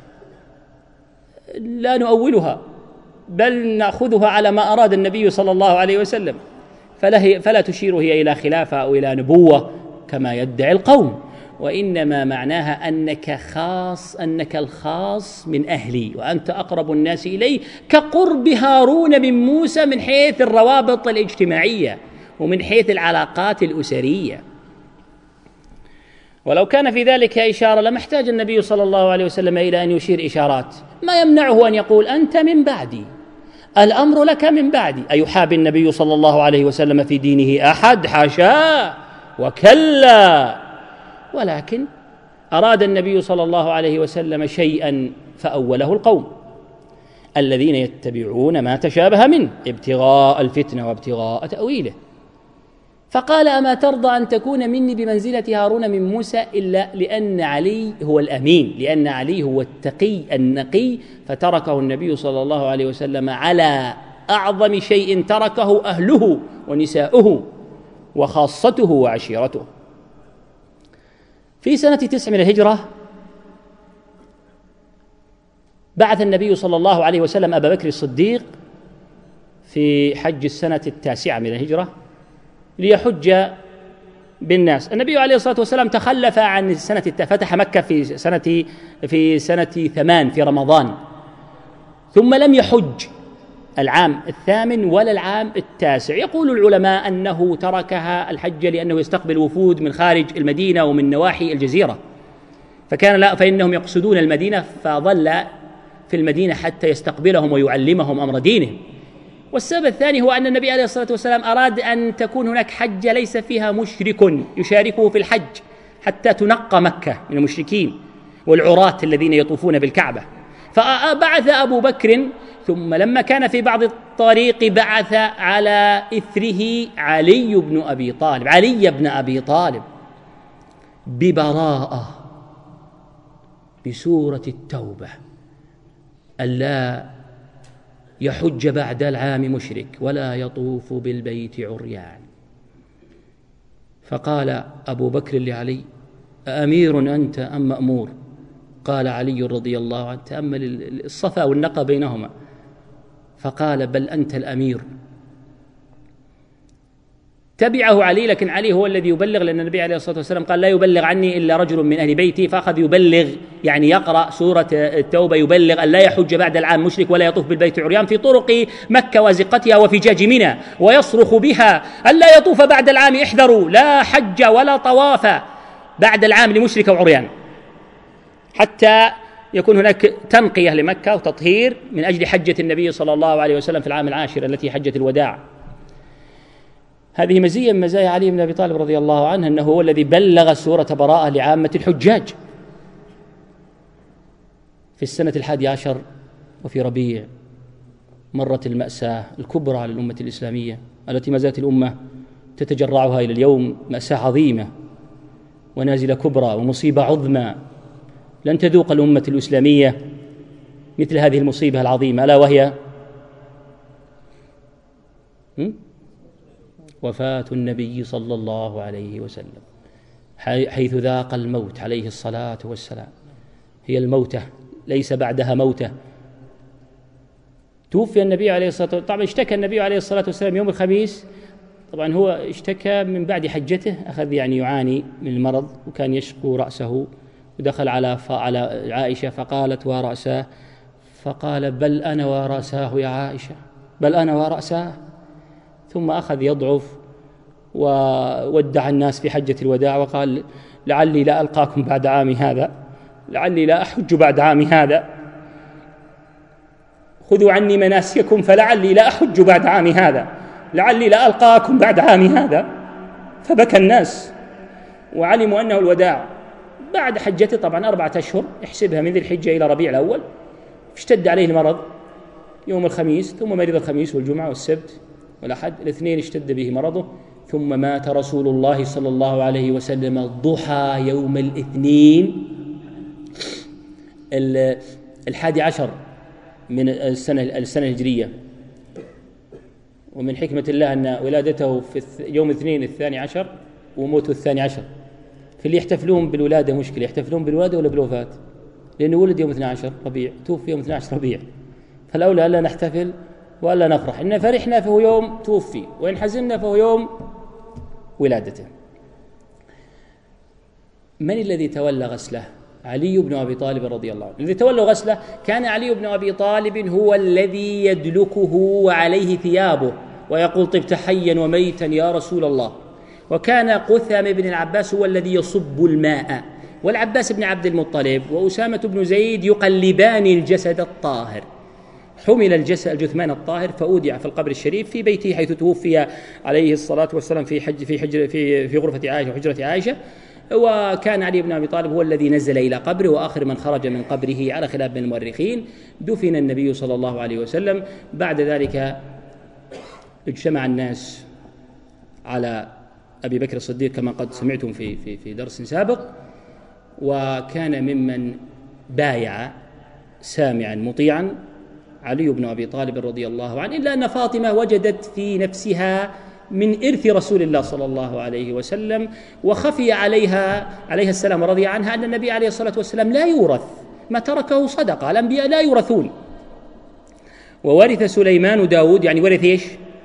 B: لا نؤولها بل نأخذها على ما أراد النبي صلى الله عليه وسلم، فلا تشير هي إلى خلافة أو إلى نبوة كما يدعي القوم، وإنما معناها أنك الخاص من أهلي وأنت أقرب الناس إلي، كقرب هارون من موسى من حيث الروابط الاجتماعية ومن حيث العلاقات الأسرية. ولو كان في ذلك إشارة لما احتاج النبي صلى الله عليه وسلم إلى أن يشير إشارات، ما يمنعه أن يقول أنت من بعدي، الأمر لك من بعدي. أيحابي النبي صلى الله عليه وسلم في دينه أحد؟ حاشاه وكلا، ولكن أراد النبي صلى الله عليه وسلم شيئا فأوله القوم الذين يتبعون ما تشابه منه ابتغاء الفتنة وابتغاء تأويله، فقال أما ترضى أن تكون مني بمنزلة هارون من موسى إلا لأن علي هو الأمين، لأن علي هو التقي النقي، فتركه النبي صلى الله عليه وسلم على أعظم شيء تركه أهله ونساؤه وخاصته وعشيرته. في سنة 9 من الهجرة بعث النبي صلى الله عليه وسلم أبا بكر الصديق في حج السنة 9 من الهجرة ليحج بالناس. النبي عليه الصلاة والسلام تخلف عن السنة، فتح مكة في سنة 8 في رمضان، ثم لم يحج العام 8 ولا العام 9. يقول العلماء أنه تركها الحج لأنه يستقبل وفود من خارج المدينة ومن نواحي الجزيرة، فإنهم يقصدون المدينة، فظل في المدينة حتى يستقبلهم ويعلمهم أمر دينهم. والسبب الثاني هو أن النبي عليه الصلاة والسلام أراد أن تكون هناك حجة ليس فيها مشرك يشاركه في الحج، حتى تنقى مكة من المشركين والعراة الذين يطوفون بالكعبة. فبعث أبو بكر، ثم لما كان في بعض الطريق بعث على إثره علي بن أبي طالب ببراءة بسورة التوبة ألا يحج بعد العام مشرك ولا يطوف بالبيت عريان. فقال أبو بكر لعلي أأمير أنت أم مأمور؟ قال علي رضي الله عنه تأمل الصفا والنقى بينهما، فقال بل أنت الأمير. تبعه علي، لكن علي هو الذي يبلغ، لأن النبي عليه الصلاة والسلام قال لا يبلغ عني إلا رجل من أهل بيتي، فأخذ يبلغ يعني يقرأ سورة التوبة، يبلغ أن لا يحج بعد العام مشرك ولا يطوف بالبيت عريان في طرق مكة وزقتها وفجاج منى، ويصرخ بها أن لا يطوف بعد العام، احذروا لا حج ولا طواف بعد العام لمشرك وعريان، حتى يكون هناك تنقية لمكة وتطهير من أجل حجة النبي صلى الله عليه وسلم في العام 10 التي حجة الوداع. هذه مزية من مزايا علي بن أبي طالب رضي الله عنه، أنه هو الذي بلغ سورة براءة لعامة الحجاج في السنة 11 وفي ربيع. مرت المأساة الكبرى على الأمة الإسلامية التي ما زالت الأمة تتجرعها إلى اليوم، مأساة عظيمة ونازلة كبرى ومصيبة عظمى لن تذوق الأمة الإسلامية مثل هذه المصيبة العظيمة، ألا وهي وفاة النبي صلى الله عليه وسلم، حيث ذاق الموت عليه الصلاة والسلام. هي الموتة ليس بعدها موتة. توفي النبي عليه الصلاة والسلام، طبعا اشتكى النبي عليه الصلاة والسلام يوم الخميس، طبعا هو اشتكى من بعد حجته، أخذ يعني يعاني من المرض وكان يشكو رأسه، ودخل على عائشة فقالت ورأساه، فقال بل أنا ورأساه يا عائشة، بل أنا ورأساه. ثم أخذ يضعف وودع الناس في حجة الوداع وقال لعلي لا ألقاكم بعد عامي هذا، لعلي لا أحج بعد عامي هذا، خذوا عني مناسككم فلعلي لا أحج بعد عامي هذا، لعلي لا ألقاكم بعد عامي هذا. فبكى الناس وعلموا أنه الوداع. بعد حجته طبعا 4 أشهر، احسبها من ذي الحجة إلى ربيع الأول، اشتد عليه المرض يوم الخميس، ثم مرض الخميس والجمعة والسبت والأحد، الاثنين اشتد به مرضه، ثم مات رسول الله صلى الله عليه وسلم ضحى يوم الاثنين 11 من السنة الهجرية. ومن حكمة الله أن ولادته في يوم الاثنين 12 وموته 12. في اللي يحتفلون بالولادة مشكلة، يحتفلون بالولادة ولا بالوفاة؟ لأنه ولد يوم 12 ربيع، توفي يوم 12 ربيع، فالأولى ألا نحتفل وألا نفرح. إن فرحنا فهو يوم توفي، وإن حزننا فهو يوم ولادته. من الذي تولى غسله؟ علي بن أبي طالب رضي الله عنه. الذي تولى غسله كان علي بن أبي طالب هو الذي يدلكه وعليه ثيابه ويقول طبت حيا وميتا يا رسول الله. وكان قثم بن العباس هو الذي يصب الماء، والعباس بن عبد المطلب وأسامة بن زيد يقلبان الجسد الطاهر. حمل الجثمان الطاهر فأودع في القبر الشريف في بيته حيث توفي عليه الصلاة والسلام في غرفة عائشة وحجرة عائشة. وكان علي بن أبي طالب هو الذي نزل إلى قبره، وآخر من خرج من قبره على خلاف من المؤرخين. دفن النبي صلى الله عليه وسلم. بعد ذلك اجتمع الناس على أبي بكر الصديق كما قد سمعتم في درس سابق، وكان ممن بايع سامعا مطيعا علي بن أبي طالب رضي الله عنه، إلا أن فاطمة وجدت في نفسها من إرث رسول الله صلى الله عليه وسلم، وخفي عليها السلام رضي عنها أن النبي عليه الصلاة والسلام لا يورث، ما تركه صدقة، الأنبياء لا يورثون. وورث سليمان داود، يعني ورث إيش؟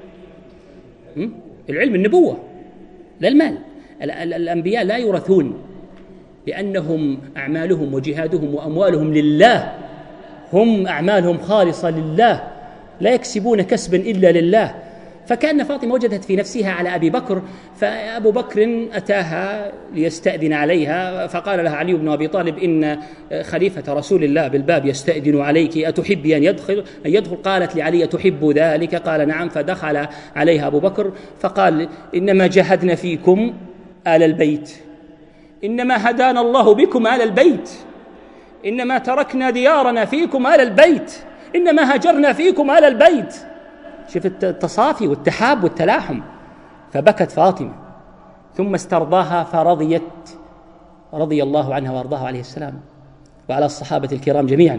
B: العلم، النبوة، لا المال. الأنبياء لا يورثون لأنهم أعمالهم وجهادهم وأموالهم لله، هم أعمالهم خالصة لله، لا يكسبون كسبا إلا لله. فكأن فاطمة وجدت في نفسها على أبي بكر، فأبو بكر أتاها ليستأذن عليها، فقال لها علي بن أبي طالب إن خليفة رسول الله بالباب يستأذن عليك، أتحبي أن يدخل؟ قالت لعلي أتحب ذلك؟ قال نعم. فدخل عليها أبو بكر فقال إنما جاهدنا فيكم آل البيت، إنما هدانا الله بكم آل البيت، إنما تركنا ديارنا فيكم آل البيت، إنما هاجرنا فيكم آل البيت. شوف التصافي والتحاب والتلاحم. فبكت فاطمة ثم استرضاها فرضيت رضي الله عنها وارضاها عليه السلام وعلى الصحابة الكرام جميعا.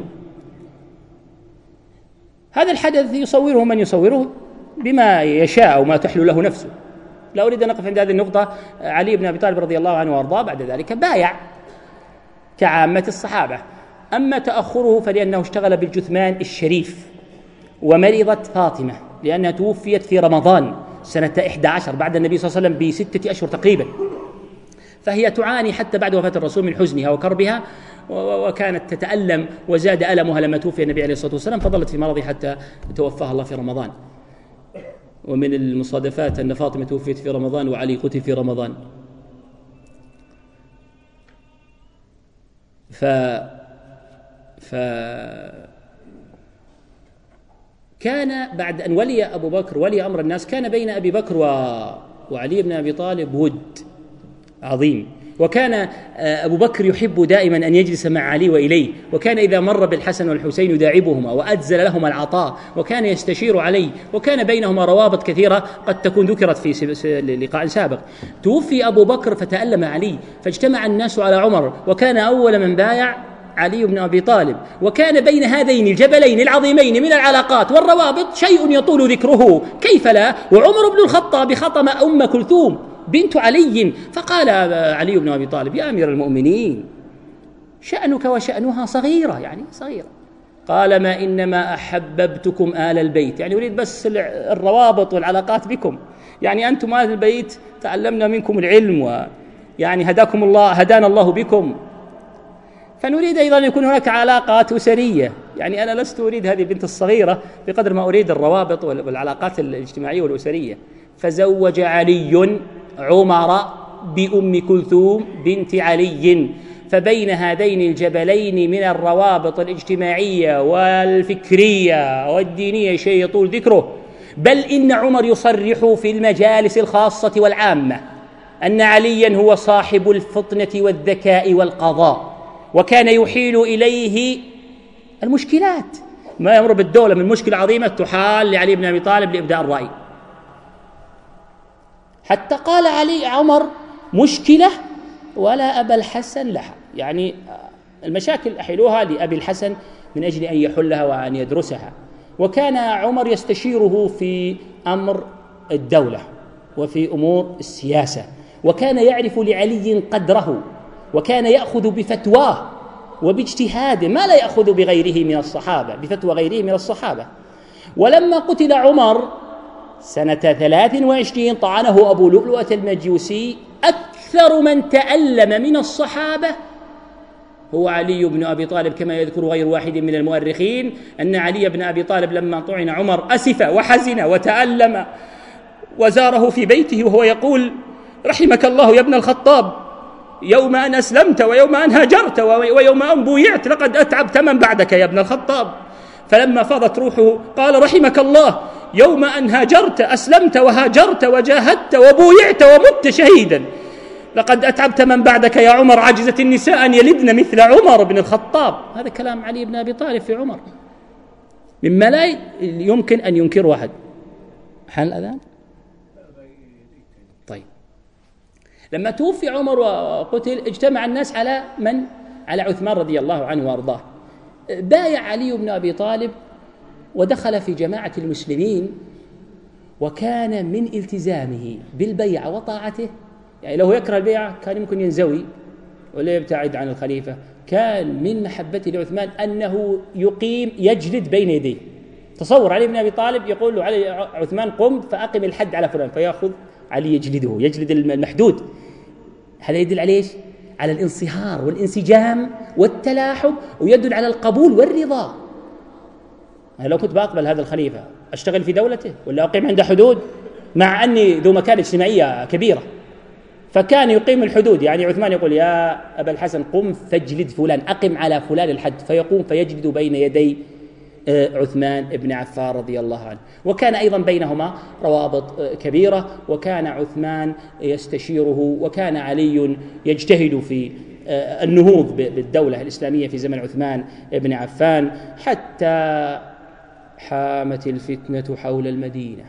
B: هذا الحدث يصوره من يصوره بما يشاء وما تحلو له نفسه. لا أريد أن أقف عند هذه النقطة. علي بن أبي طالب رضي الله عنه وارضاه بعد ذلك بايع كعامة الصحابة. أما تأخره فلأنه اشتغل بالجثمان الشريف. ومرضت فاطمة لأنها توفيت في رمضان سنة 11 بعد النبي صلى الله عليه وسلم ب6 أشهر تقريبا، فهي تعاني حتى بعد وفاة الرسول من حزنها وكربها، وكانت تتألم وزاد ألمها لما توفي النبي عليه الصلاة والسلام، فظلت في مرضه حتى توفاها الله في رمضان. ومن المصادفات أن فاطمة توفيت في رمضان وعلي قتل في رمضان. كان بعد أن ولي أبو بكر ولي أمر الناس، كان بين أبي بكر وعلي بن أبي طالب ود عظيم. وكان أبو بكر يحب دائما أن يجلس مع علي وإليه، وكان إذا مر بالحسن والحسين يداعبهما وأجزل لهما العطاء، وكان يستشير عليه، وكان بينهما روابط كثيرة قد تكون ذكرت في لقاء سابق. توفي أبو بكر فتألم علي، فاجتمع الناس على عمر، وكان أول من بايع علي بن أبي طالب. وكان بين هذين الجبلين العظيمين من العلاقات والروابط شيء يطول ذكره، كيف لا، وعمر بن الخطاب خطم أم كلثوم بنت علي، فقال علي بن أبي طالب: يا أمير المؤمنين، شأنك وشأنها صغيرة، يعني صغيرة. قال: ما إنما أحببتكم آل البيت، يعني أريد بس الروابط والعلاقات بكم، يعني أنتم آل البيت تعلمنا منكم العلم، ويعني هدانا الله بكم، فنريد أيضا أن يكون هناك علاقات أسرية، يعني أنا لست أريد هذه البنت الصغيرة بقدر ما أريد الروابط والعلاقات الاجتماعية والأسرية. فزوج علي عمر بأم كلثوم بنت علي، فبين هذين الجبلين من الروابط الاجتماعية والفكرية والدينية شيء يطول ذكره. بل إن عمر يصرح في المجالس الخاصة والعامة أن عليا هو صاحب الفطنة والذكاء والقضاء، وكان يحيل إليه المشكلات، ما يمر بالدولة من مشكلة عظيمة تحال لعلي بن أبي طالب لإبداء الرأي. حتى قال عمر: مشكلة ولا أبا الحسن لها، يعني المشاكل أحيلوها لأبي الحسن من أجل أن يحلها وأن يدرسها. وكان عمر يستشيره في أمر الدولة وفي أمور السياسة، وكان يعرف لعلي قدره، وكان يأخذ بفتواه وباجتهاده ما لا يأخذ بغيره من الصحابة، بفتوى غيره من الصحابة. ولما قتل عمر سنة 23 طعنه أبو لؤلؤة المجوسي، أكثر من تألم من الصحابة هو علي بن أبي طالب، كما يذكر غير واحد من المؤرخين أن علي بن أبي طالب لما طعن عمر أسف وحزن وتألم، وزاره في بيته وهو يقول: رحمك الله يا ابن الخطاب، يوم أن أسلمت ويوم أن هاجرت ويوم أن بويعت، لقد أتعبت من بعدك يا ابن الخطاب. فلما فاضت روحه قال: رحمك الله، يوم أن هاجرت أسلمت وهاجرت وجاهدت وبويعت ومت شهيدا، لقد أتعبت من بعدك يا عمر، عجزت النساء أن يلدن مثل عمر بن الخطاب. هذا كلام علي بن أبي طالب في عمر مما لا يمكن أن ينكره أحد. حان الأذان؟ طيب. لما توفي عمر وقتل اجتمع الناس على من؟ على عثمان رضي الله عنه وأرضاه. بايع علي بن أبي طالب ودخل في جماعة المسلمين، وكان من التزامه بالبيعة وطاعته، يعني لو يكره البيعة كان يمكن ينزوي ولا يبتعد عن الخليفة. كان من محبته لعثمان أنه يجلد بين يديه. تصور علي بن أبي طالب يقول له علي عثمان: قم فأقم الحد على فلان، فيأخذ علي يجلد المحدود. هذا يدل على إيش؟ على الانصهار والانسجام والتلاحم، ويدل على القبول والرضا. أنا لو كنت بأقبل هذا الخليفة أشتغل في دولته ولا أقيم عنده حدود، مع أني ذو مكانة اجتماعية كبيرة، فكان يقيم الحدود. يعني عثمان يقول: يا أبا الحسن قم فاجلد فلان، أقم على فلان الحد، فيقوم فيجلد بين يدي عثمان بن عفان رضي الله عنه. وكان أيضا بينهما روابط كبيرة، وكان عثمان يستشيره، وكان علي يجتهد في النهوض بالدولة الإسلامية في زمن عثمان بن عفان، حتى حامت الفتنة حول المدينة،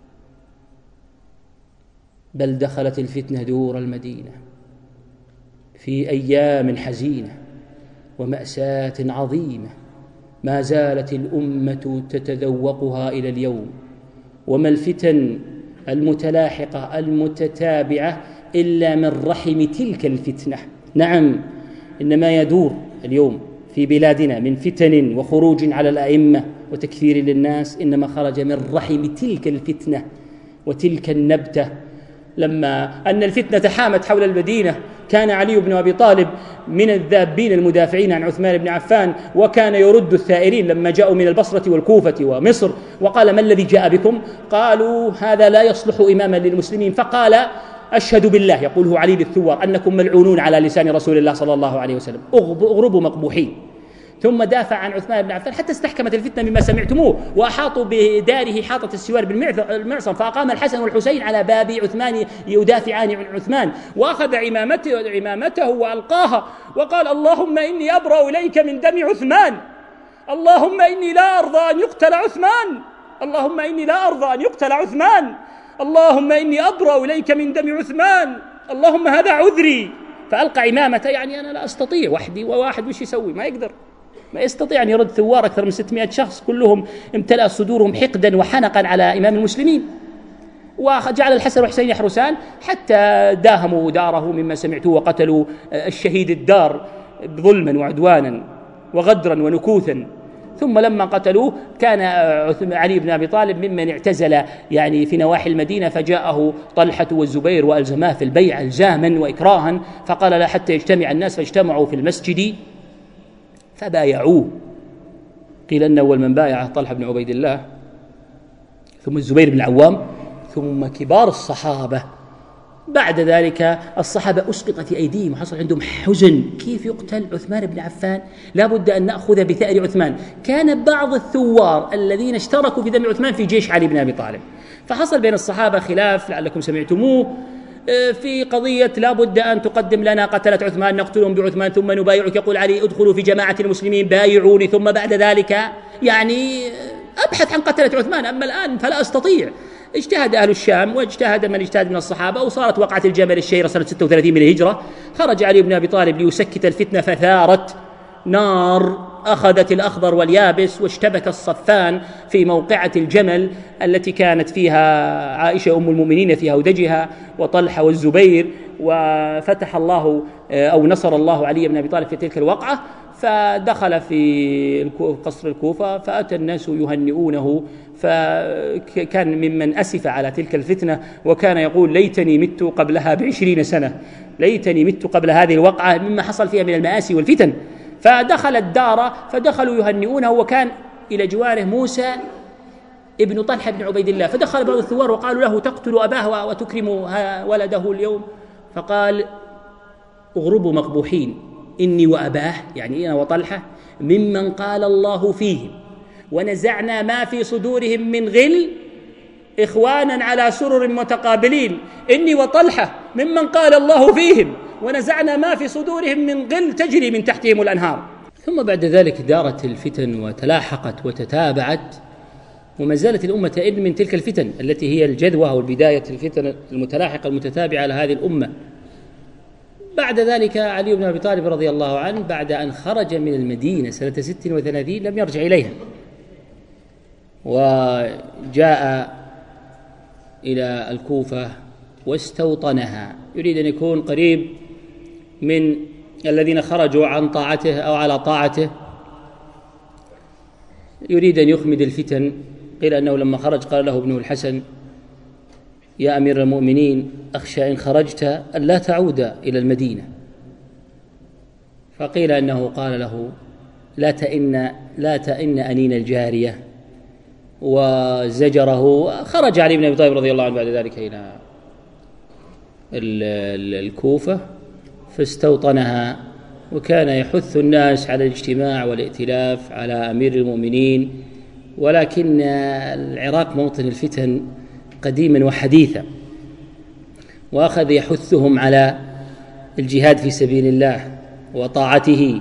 B: بل دخلت الفتنة دور المدينة في أيام حزينة ومأساة عظيمة ما زالت الأمة تتذوقها إلى اليوم. وما الفتن المتلاحقة المتتابعة إلا من رحم تلك الفتنة. نعم، إنما يدور اليوم في بلادنا من فتن وخروج على الأئمة وتكفير للناس إنما خرج من رحم تلك الفتنة وتلك النبتة. لما أن الفتنة حامت حول المدينة كان علي بن أبي طالب من الذابين المدافعين عن عثمان بن عفان، وكان يرد الثائرين لما جاءوا من البصرة والكوفة ومصر، وقال: ما الذي جاء بكم؟ قالوا: هذا لا يصلح إماما للمسلمين. فقال: أشهد بالله، يقوله علي للثوار، أنكم ملعونون على لسان رسول الله صلى الله عليه وسلم، اغربوا مقبوحين. ثم دافع عن عثمان بن عفان حتى استحكمت الفتنة مما سمعتموه، وأحاطوا بداره حاطة السوار بالمعصم، فأقام الحسن والحسين على باب عثمان يدافعان عن عثمان، وأخذ عمامته وألقاها وقال: اللهم إني أبرأ إليك من دم عثمان، اللهم إني لا أرضى أن يقتل عثمان، اللهم إني لا أرضى أن يقتل عثمان، اللهم إني أبرأ إليك من دم عثمان، اللهم هذا عذري. فألقى عمامته، يعني أنا لا أستطيع وحدي، وواحد وش يسوي؟ ما يقدر، ما يستطيع أن يرد ثوار أكثر من 600 شخص كلهم امتلأ صدورهم حقدا وحنقا على إمام المسلمين. وجعل الحسن والحسين يحرسان حتى داهموا داره مما سمعتوه، وقتلوا الشهيد الدار ظلما وعدوانا وغدرا ونكوثا. ثم لما قتلوه كان علي بن أبي طالب ممن اعتزل يعني في نواحي المدينة، فجاءه طلحة والزبير وألزماه في البيع إلزاما وإكراها، فقال لا حتى يجتمع الناس، فاجتمعوا في المسجد فبايعوه. قيل أن أول من بايع طلحة بن عبيد الله، ثم الزبير بن العوام، ثم كبار الصحابة. بعد ذلك الصحابة أسقط في أيديهم، وحصل عندهم حزن، كيف يقتل عثمان بن عفان؟ لا بد أن نأخذ بثأر عثمان. كان بعض الثوار الذين اشتركوا في دم عثمان في جيش علي بن أبي طالب، فحصل بين الصحابة خلاف لعلكم سمعتموه في قضية لا بد أن تقدم لنا قتلة عثمان نقتلهم بعثمان ثم نبايعك. يقول علي: ادخلوا في جماعة المسلمين بايعوني، ثم بعد ذلك يعني أبحث عن قتلة عثمان، أما الآن فلا أستطيع. اجتهد أهل الشام واجتهد من اجتهد من الصحابة، وصارت وقعة الجمل الشهيرة سنة 36 من الهجرة. خرج علي بن أبي طالب ليسكت الفتنة، فثارت نار أخذت الأخضر واليابس، واشتبك الصفان في موقعة الجمل التي كانت فيها عائشة أم المؤمنين في هودجها وطلحة والزبير، وفتح الله أو نصر الله علي بن أبي طالب في تلك الوقعة. فدخل في قصر الكوفة، فأتى الناس يهنئونه، فكان ممن أسف على تلك الفتنة، وكان يقول: ليتني مت قبلها ب20 سنة، ليتني مت قبل هذه الوقعة مما حصل فيها من المآسي والفتن. فدخل الدار فدخلوا يهنئونه، وكان إلى جواره موسى ابن طلحة بن عبيد الله. فدخل بعض الثوار وقالوا له: تقتل أباه وتكرم ولده اليوم؟ فقال: اغربوا مقبوحين، إني وأباه، يعني أنا وطلحة، ممن قال الله فيهم، ونزعنا ما في صدورهم من غل إخوانا على سرر متقابلين. إني وطلحة ممن قال الله فيهم، ونزعنا ما في صدورهم من غل تجري من تحتهم الأنهار. ثم بعد ذلك دارت الفتن وتلاحقت وتتابعت، وما زالت الأمة تئن من تلك الفتن التي هي الجذوة والبداية الفتن المتلاحقة المتتابعة على هذه الأمة. بعد ذلك علي بن أبي طالب رضي الله عنه بعد أن خرج من المدينة سنة 36 لم يرجع إليها، وجاء إلى الكوفة واستوطنها، يريد أن يكون قريب من الذين خرجوا عن طاعته أو على طاعته، يريد أن يخمد الفتن. قيل أنه لما خرج قال له ابنه الحسن: يا أمير المؤمنين، أخشى إن خرجت أن لا تعود إلى المدينة. فقيل أنه قال له: لا تئن أنين الجارية، وزجره. خرج علي بن أبي طالب رضي الله عنه بعد ذلك إلى الكوفة فاستوطنها، وكان يحث الناس على الاجتماع والائتلاف على أمير المؤمنين. ولكن العراق موطن الفتن قديما وحديثا، وأخذ يحثهم على الجهاد في سبيل الله وطاعته،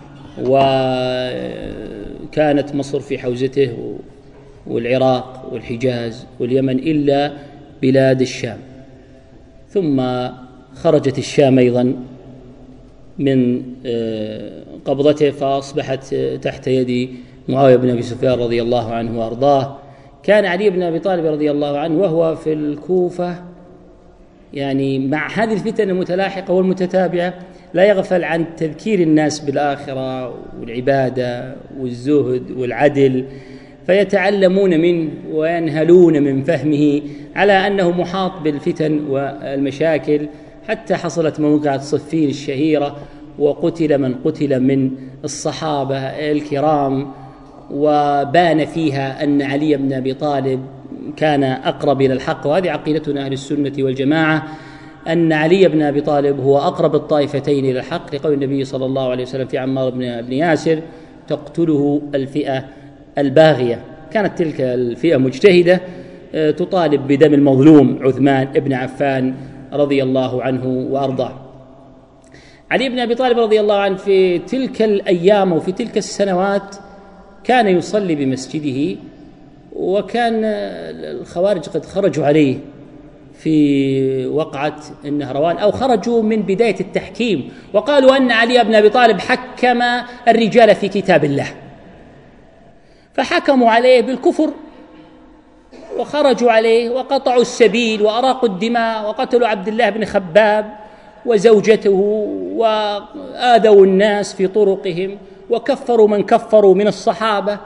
B: وكانت مصر في حوزته والعراق والحجاز واليمن إلا بلاد الشام. ثم خرجت الشام أيضا من قبضته، فأصبحت تحت يد معاوية بن أبي سفيان رضي الله عنه وأرضاه. كان علي بن أبي طالب رضي الله عنه وهو في الكوفة يعني مع هذه الفتن المتلاحقة والمتتابعة لا يغفل عن تذكير الناس بالآخرة والعبادة والزهد والعدل، فيتعلمون منه وينهلون من فهمه، على أنه محاط بالفتن والمشاكل، حتى حصلت موقعة صفين الشهيرة وقتل من قتل من الصحابة الكرام، وبان فيها أن علي بن أبي طالب كان أقرب إلى الحق. وهذه عقيدتنا أهل السنة والجماعة، أن علي بن أبي طالب هو أقرب الطائفتين إلى الحق، لقول النبي صلى الله عليه وسلم في عمار بن ياسر: تقتله الفئة الباغية. كانت تلك الفئة مجتهدة تطالب بدم المظلوم عثمان بن عفان رضي الله عنه وأرضاه. علي بن أبي طالب رضي الله عنه في تلك الأيام وفي تلك السنوات كان يصلي بمسجده، وكان الخوارج قد خرجوا عليه في وقعة النهروان، أو خرجوا من بداية التحكيم، وقالوا أن علي بن أبي طالب حكم الرجال في كتاب الله، فحكموا عليه بالكفر وخرجوا عليه وقطعوا السبيل وأراقوا الدماء وقتلوا عبد الله بن خباب وزوجته وآذوا الناس في طرقهم وكفروا من كفروا من الصحابة.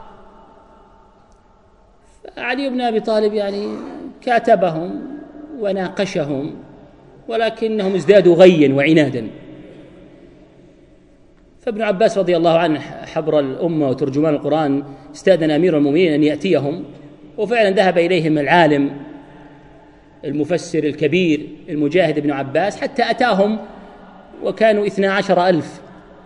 B: علي بن أبي طالب يعني كاتبهم وناقشهم، ولكنهم ازدادوا غيا وعنادا. فابن عباس رضي الله عنه حبر الأمة وترجمان القرآن استأذن أمير المؤمنين أن يأتيهم، وفعلا ذهب إليهم العالم المفسر الكبير المجاهد ابن عباس حتى أتاهم، وكانوا 12,000.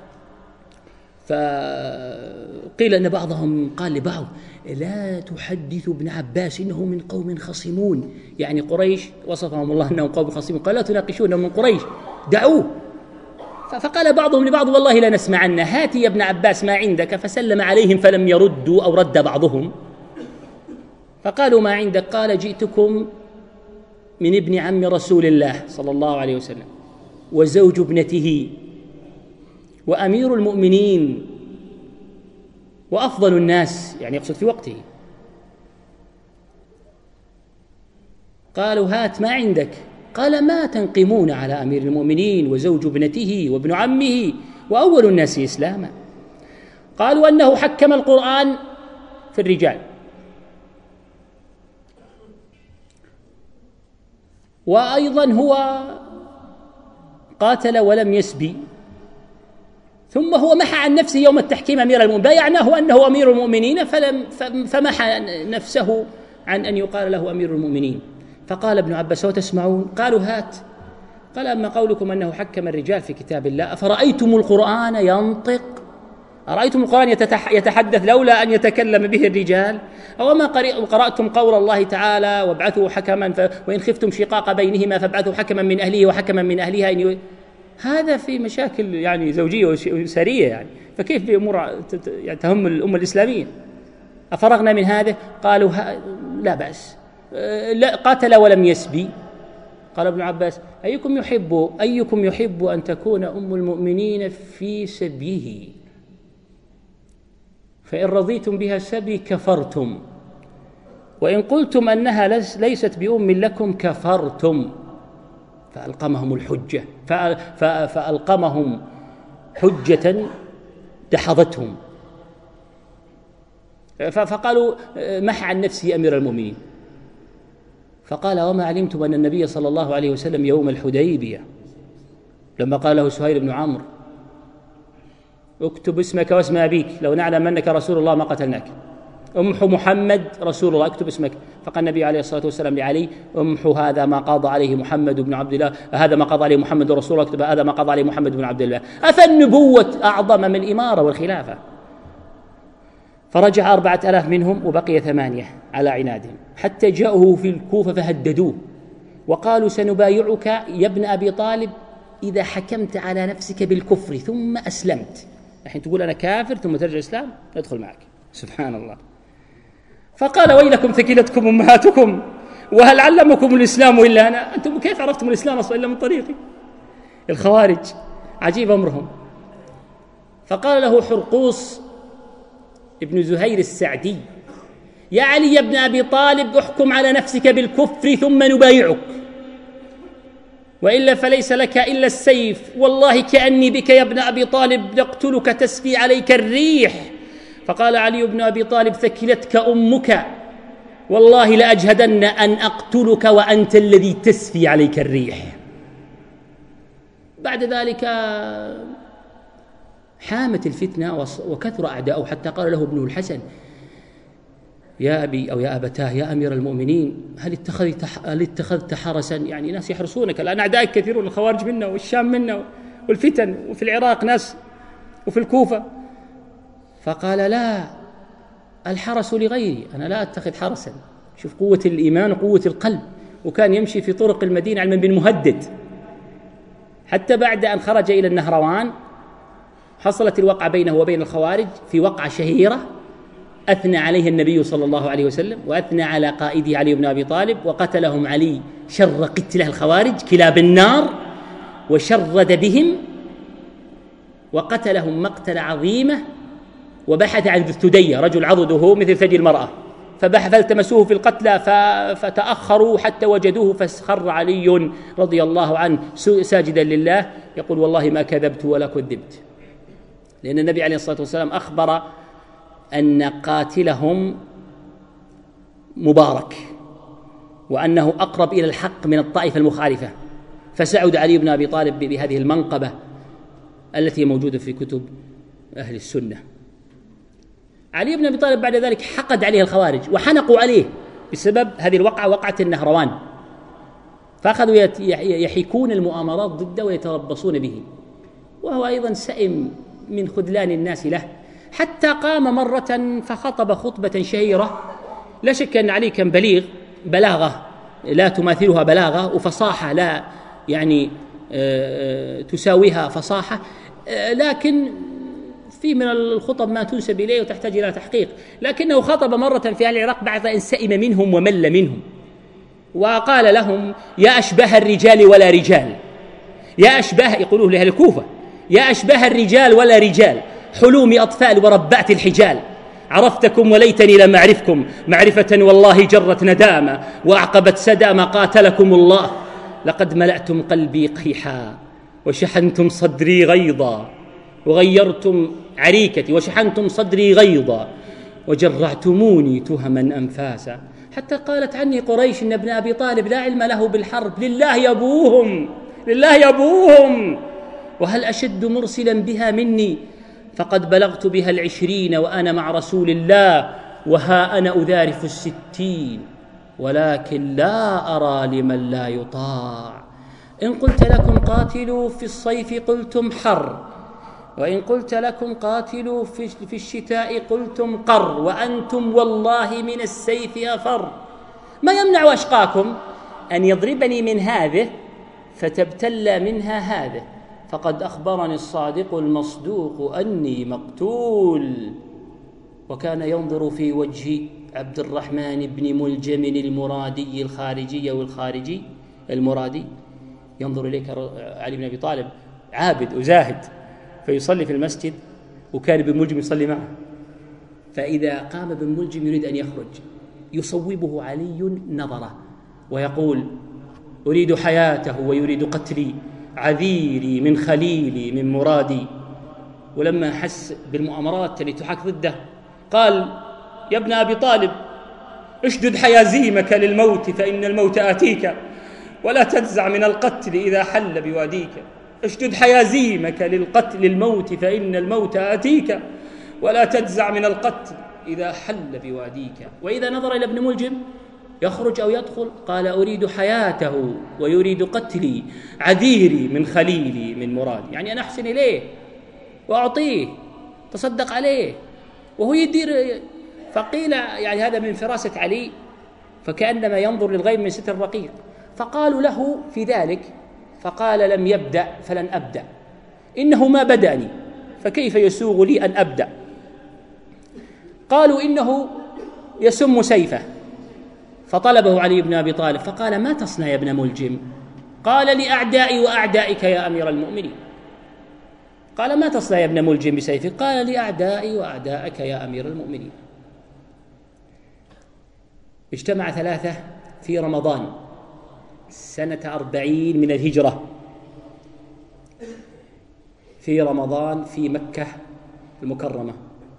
B: فقيل أن بعضهم قال لبعض: لا تحدث ابن عباس إنه من قوم خصمون، يعني قريش وصفهم الله أنهم قوم خصمون، قال لا تناقشونه من قريش، دعوه. فقال بعضهم لبعض: والله لا نسمعن، هات يا ابن عباس ما عندك. فسلم عليهم فلم يردوا أو رد بعضهم، فقالوا: ما عندك؟ قال: جئتكم من ابن عم رسول الله صلى الله عليه وسلم وزوج ابنته وأمير المؤمنين وأفضل الناس، يعني يقصد في وقته. قالوا: هات ما عندك. قال: ما تنقمون على أمير المؤمنين وزوج ابنته وابن عمه وأول الناس إسلاما؟ قالوا: أنه حكم القرآن في الرجال، وأيضا هو قاتل ولم يسبي، ثم هو محى عن نفسه يوم التحكيم أمير المؤمنين، بايعناه أنه أمير المؤمنين فمحى نفسه عن أن يقال له أمير المؤمنين. فقال ابن عباس: وتسمعون؟ قالوا: هات. قال: أما قولكم أنه حكم الرجال في كتاب الله، أفرأيتم القرآن ينطق؟ أرأيتم القرآن يتحدث لولا أن يتكلم به الرجال؟ أو ما قرأتم قول الله تعالى: وابعثوا حكما وإن خفتم شقاق بينهما فابعثوا حكما من أهله وحكما من أهلها؟ هذا في مشاكل يعني زوجية وأسرية، يعني فكيف بأمور يعني تهم الأمة الإسلامية؟ أفرغنا من هذا؟ قالوا: لا بأس. لا، قاتل ولم يسبي. قال ابن عباس: أيكم يحب أن تكون أم المؤمنين في سبيه؟ فإن رضيتم بها السبي كفرتم، وإن قلتم أنها ليست بأم لكم كفرتم. فألقمهم الحجة، فألقمهم حجة دحضتهم. فقالوا: محى عن نفسه أمير المؤمنين. فقال: وما علمتم أن النبي صلى الله عليه وسلم يوم الحديبية لما قال له سهيل بن عمرو: اكتب اسمك واسم أبيك، لو نعلم أنك رسول الله ما قتلناك. امحو محمد رسول الله، اكتب اسمك. فقال النبي عليه الصلاة والسلام لعلي: امحو هذا ما قضى عليه محمد بن عبد الله، هذا ما قضى عليه محمد رسول الله، اكتب هذا ما قضى عليه محمد بن عبد الله. أفالنبوة أعظم من الإمارة والخلافة؟ فرجع 4,000 منهم وبقي 8 على عنادهم، حتى جاءوه في الكوفة فهددوه وقالوا: سنبايعك يا ابن أبي طالب إذا حكمت على نفسك بالكفر ثم أسلمت. الحين تقول أنا كافر ثم ترجع الإسلام؟ أدخل معك. سبحان الله. فقال: ويلكم ثكلتكم أمهاتكم، وهل علمكم الإسلام إلا أنا؟ أنتم كيف عرفتم الإسلام أصلا إلا من طريقي؟ الخوارج عجيب أمرهم. فقال له حرقوس ابن زهير السعدي: يا علي يا ابن أبي طالب، احكم على نفسك بالكفر ثم نبايعك، وإلا فليس لك إلا السيف، والله كأني بك يا ابن أبي طالب نقتلك تسفي عليك الريح. فقال علي بن أبي طالب: ثكلتك أمك، والله لأجهدن أن أقتلك وأنت الذي تسفي عليك الريح. بعد ذلك حامت الفتنة وكثر أعداؤه، حتى قال له ابنه الحسن: يا أبي أو يا أبتاه يا أمير المؤمنين، هل اتخذت حرسا؟ يعني ناس يحرسونك الآن، أعدائك كثيرون، الخوارج منا والشام منا والفتن، وفي العراق ناس وفي الكوفة. فقال: لا، الحرس لغيري، أنا لا أتخذ حرسا. شوف قوة الإيمان وقوة القلب. وكان يمشي في طرق المدينة علما بالمهدد، حتى بعد أن خرج إلى النهروان حصلت الوقعة بينه وبين الخوارج في وقعة شهيرة أثنى عليها النبي صلى الله عليه وسلم، وأثنى على قائده علي بن أبي طالب، وقتلهم علي شر قتله الخوارج كلاب النار، وشرد بهم وقتلهم مقتل عظيمة. وبحث عن ذي الثدي، رجل عضده مثل ثدي المرأة، فالتمسوه في القتلى فتأخروا حتى وجدوه، فخر علي رضي الله عنه ساجدا لله يقول: والله ما كذبت ولا كذبت. لأن النبي عليه الصلاة والسلام أخبر أن قاتلهم مبارك، وأنه أقرب إلى الحق من الطائفة المخالفة، فسعد علي بن أبي طالب بهذه المنقبة التي موجودة في كتب أهل السنة. علي بن أبي طالب بعد ذلك حقد عليه الخوارج وحنقوا عليه بسبب هذه الوقعة، وقعة النهروان، فأخذوا يحيكون المؤامرات ضده ويتربصون به، وهو أيضا سئم من خذلان الناس له، حتى قام مرة فخطب خطبة شهيرة. لا شك أن علي كان بليغ بلاغة لا تماثلها بلاغة، وفصاحة لا يعني تساويها فصاحة، لكن في من الخطب ما تنسب إليه وتحتاج إلى تحقيق. لكنه خطب مرة في أهل العراق بعد أن سئم منهم ومل منهم، وقال لهم: يا أشبه الرجال ولا رجال، يا أشبه، يقولوه لأهل الكوفة، يا أشبه الرجال ولا رجال، حلوم أطفال وربعت الحجال، عرفتكم وليتني لم أعرفكم، معرفة والله جرت ندامة، وأعقبت سدى ما قاتلكم الله، لقد ملأتم قلبي قيحا وشحنتم صدري غيظا، وغيرتم عريكتي وشحنتم صدري غيظا، وجرعتموني تهما أنفاسا، حتى قالت عني قريش إن ابن أبي طالب لا علم له بالحرب، لله يبوهم، لله يبوهم، وهل أشد مرسلا بها مني، فقد بلغت بها 20 وأنا مع رسول الله، وها أنا أذارف 60، ولكن لا أرى لمن لا يطاع. إن قلت لكم قاتلوا في الصيف قلتم حر، وإن قلت لكم قاتلوا في الشتاء قلتم قر، وأنتم والله من السيف أفر. ما يمنع أشقاكم أن يضربني من هذه فتبتلى منها هذه، فقد أخبرني الصادق المصدوق أني مقتول. وكان ينظر في وجه عبد الرحمن بن ملجم المرادي الخارجي والخارجي المرادي، ينظر إليك علي بن أبي طالب عابد وزاهد فيصلي في المسجد، وكان ابن ملجم يصلي معه، فإذا قام ابن ملجم يريد أن يخرج يصوبه علي نظره ويقول: أريد حياته ويريد قتلي، عذيري من خليلي من مرادي. ولما حس بالمؤامرات التي تحاك ضده قال: يا ابن أبي طالب، اشدد حيازيمك للموت فإن الموت آتيك، ولا تجزع من القتل إذا حل بواديك. اشدد حيازيمك للموت فإن الموت آتيك، ولا تجزع من القتل إذا حل بواديك. وإذا نظر إلى ابن ملجم يخرج أو يدخل قال: أريد حياته ويريد قتلي، عذيري من خليلي من مرادي، يعني أنا أحسن إليه وأعطيه، تصدق عليه وهو يدير. فقيل يعني هذا من فراسة علي، فكأنما ينظر للغيب من ستر رقيق. فقالوا له في ذلك، فقال: لم يبدأ فلن أبدأ، إنه ما بدأني فكيف يسوغ لي أن أبدأ. قالوا: إنه يسم سيفه، فطلبه علي بن أبي طالب فقال: ما تصنع يا ابن ملجم؟ قال: لأعدائي وأعدائك يا أمير المؤمنين. قال: ما تصنع يا ابن ملجم بسيفك؟ قال: لأعدائي وأعدائك يا أمير المؤمنين. اجتمع 3 في رمضان سنة 40 من الهجرة، في رمضان في مكة المكرمة،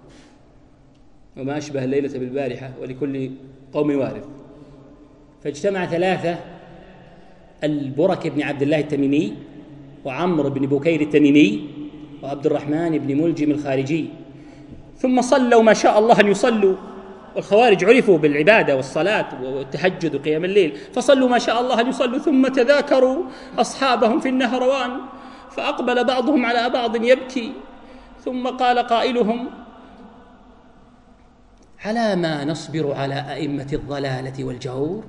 B: وما أشبه الليلة بالبارحة ولكل قوم وارث. فاجتمع 3: البرك بن عبد الله التميمي، وعمرو بن بكير التميمي، وعبد الرحمن بن ملجم الخارجي. ثم صلوا ما شاء الله أن يصلوا، والخوارج عرفوا بالعبادة والصلاة والتهجد وقيام الليل، فصلوا ما شاء الله أن يصلوا. ثم تذاكروا أصحابهم في النهروان، فأقبل بعضهم على بعض يبكي، ثم قال قائلهم: على ما نصبر على أئمة الضلالة والجور؟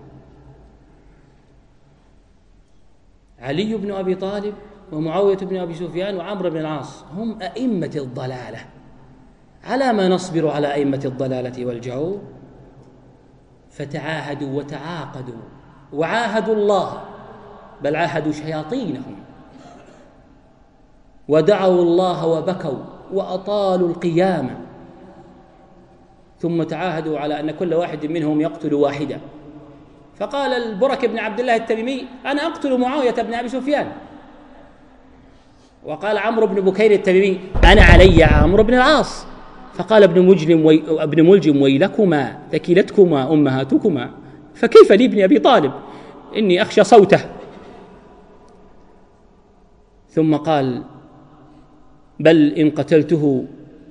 B: علي بن أبي طالب ومعاوية بن أبي سفيان وعمرو بن العاص هم أئمة الضلالة، على ما نصبر على أئمة الضلالة والجور؟ فتعاهدوا وتعاقدوا وعاهدوا الله، بل عاهدوا شياطينهم، ودعوا الله وبكوا وأطالوا القيامة، ثم تعاهدوا على أن كل واحد منهم يقتل واحدا. فقال البرك بن عبد الله التميمي: أنا أقتل معاوية بن أبي سفيان. وقال عمرو بن بكير التميمي: أنا علي عمرو بن العاص. فقال ابن ملجم: ويلكما ثكلتكما أمهاتكما، فكيف لي ابن أبي طالب؟ إني أخشى صوته. ثم قال: بل إن قتلته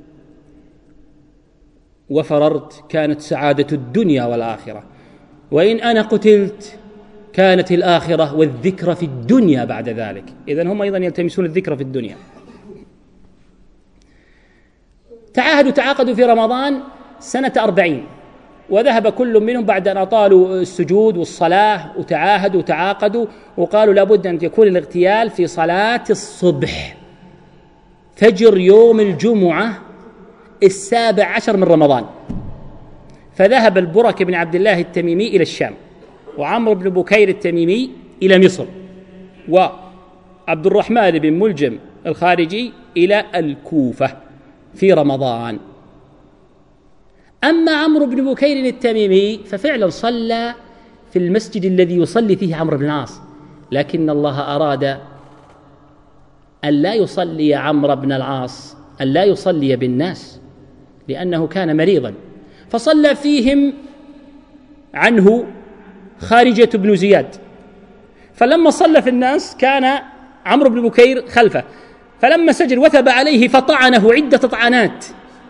B: وفررت كانت سعادة الدنيا والآخرة، وإن أنا قتلت كانت الآخرة والذكر في الدنيا بعد ذلك. إذن هم أيضا يلتمسون الذكر في الدنيا. تعاقدوا في رمضان سنة 40، وذهب كل منهم بعد أن أطالوا السجود والصلاة، وتعاقدوا وقالوا لابد أن يكون الاغتيال في صلاة الصبح، فجر يوم الجمعة 17 من رمضان. فذهب البرك بن عبد الله التميمي إلى الشام، وعمرو بن بكير التميمي إلى مصر، وعبد الرحمن بن ملجم الخارجي إلى الكوفة في رمضان. أما عمرو بن بكير التميمي ففعلا صلى في المسجد الذي يصلي فيه عمرو بن العاص، لكن الله أراد أن لا يصلي عمرو بن العاص، أن لا يصلي بالناس، لأنه كان مريضا، فصلى فيهم عنه خارجة بن زياد. فلما صلى في الناس كان عمرو بن بكير خلفه، فلما سجد وثب عليه فطعنه عدة طعنات،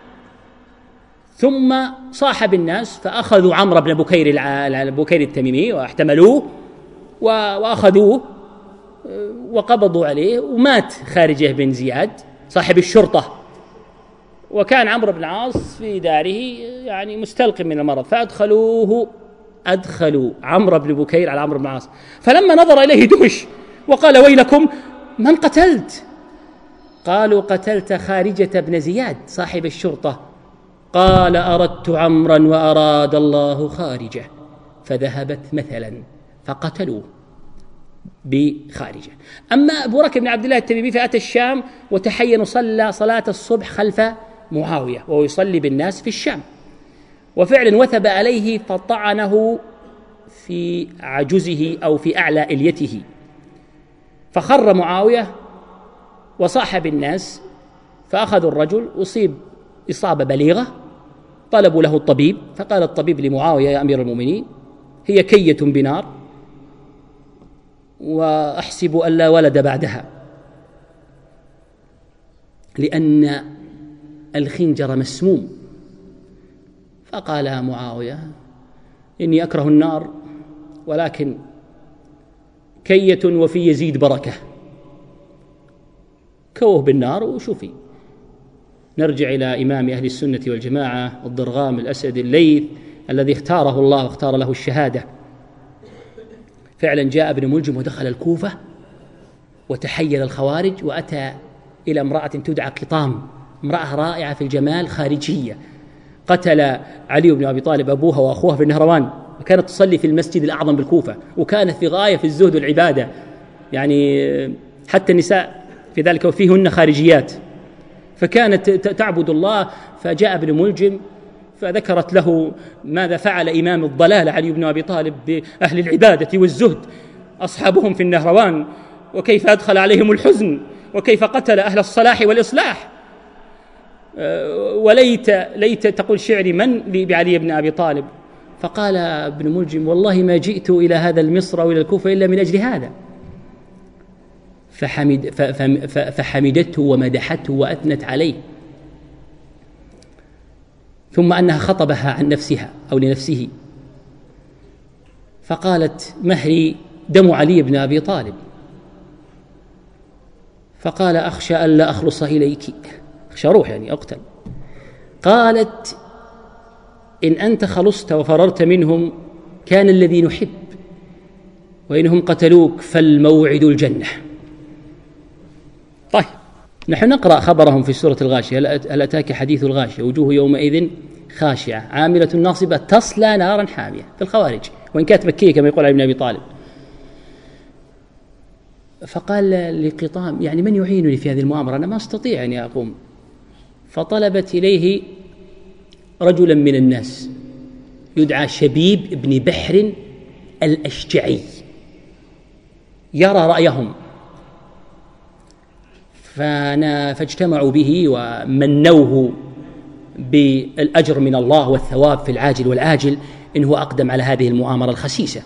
B: ثم صاح بالناس، فأخذوا عمرو بن بكير التميمي واحتملوه وأخذوه وقبضوا عليه، ومات خارجة بن زياد صاحب الشرطة. وكان عمرو بن العاص في داره يعني مستلقٍ من المرض، أدخلوا عمرو بن بكير على عمرو بن العاص، فلما نظر إليه دهش وقال: ويلكم من قتلت؟ قالوا: قتلت خارجة بن زياد صاحب الشرطة. قال: أردت عمرا وأراد الله خارجة، فذهبت مثلا فقتلوه بخارجة. أما برك بن عبد الله التميمي فأتى الشام وتحين صلى صلاة الصبح خلف معاوية وهو يصلي بالناس في الشام، وفعلا وثب عليه فطعنه في عجزه أو في أعلى إليته، فخر معاوية وصاح بالناس، فأخذوا الرجل، أصيب إصابة بليغة، طلبوا له الطبيب، فقال الطبيب لمعاوية: يا أمير المؤمنين، هي كية بنار، وأحسب أن لا ولد بعدها، لأن الخنجر مسموم. فقال معاوية: إني أكره النار، ولكن كية وفي يزيد بركة، كوه بالنار وشوفي. نرجع إلى إمام أهل السنة والجماعة الضرغام الأسد الليث الذي اختاره الله واختار له الشهادة. فعلا جاء ابن ملجم ودخل الكوفة وتحيل الخوارج، وأتى إلى امرأة تدعى قطام، امرأة رائعة في الجمال خارجية، قتل علي بن أبي طالب أبوها وأخوها في النهروان، وكانت تصلي في المسجد الأعظم بالكوفة، وكانت في غاية في الزهد والعبادة، يعني حتى النساء في ذلك وفيهن خارجيات، فكانت تعبد الله. فجاء ابن ملجم فذكرت له ماذا فعل إمام الضلال علي بن أبي طالب بأهل العبادة والزهد أصحابهم في النهروان، وكيف أدخل عليهم الحزن، وكيف قتل أهل الصلاح والإصلاح. وليت تقول شعري من لي بعلي بن أبي طالب. فقال ابن ملجم: والله ما جئت إلى هذا المصر أو إلى الكوفة إلا من أجل هذا. فحمدته ومدحته وأثنت عليه، ثم أنها خطبها عن نفسها أو لنفسه، فقالت: مهري دم علي بن أبي طالب. فقال: أخشى أن لا أخلص إليك، أخشى روح يعني أقتل. قالت: إن أنت خلصت وفررت منهم كان الذي نحب، وإنهم قتلوك فالموعد الجنة. طيب، نحن نقرأ خبرهم في سورة الغاشية: هل أتاك حديث الغاشية وجوه يومئذ خاشعة عاملة ناصبة تصلى نارا حامية، في الخوارج، وإن كانت مكية كما يقول علي بن أبي طالب. فقال لقطام: يعني من يعينني في هذه المؤامرة؟ أنا ما أستطيع أن أقوم. فطلبت إليه رجلا من الناس يدعى شبيب بن بحر الأشجعي يرى رأيهم، فاجتمعوا به ومنوه بالأجر من الله والثواب في العاجل والآجل إن هو أقدم على هذه المؤامرة الخسيسة.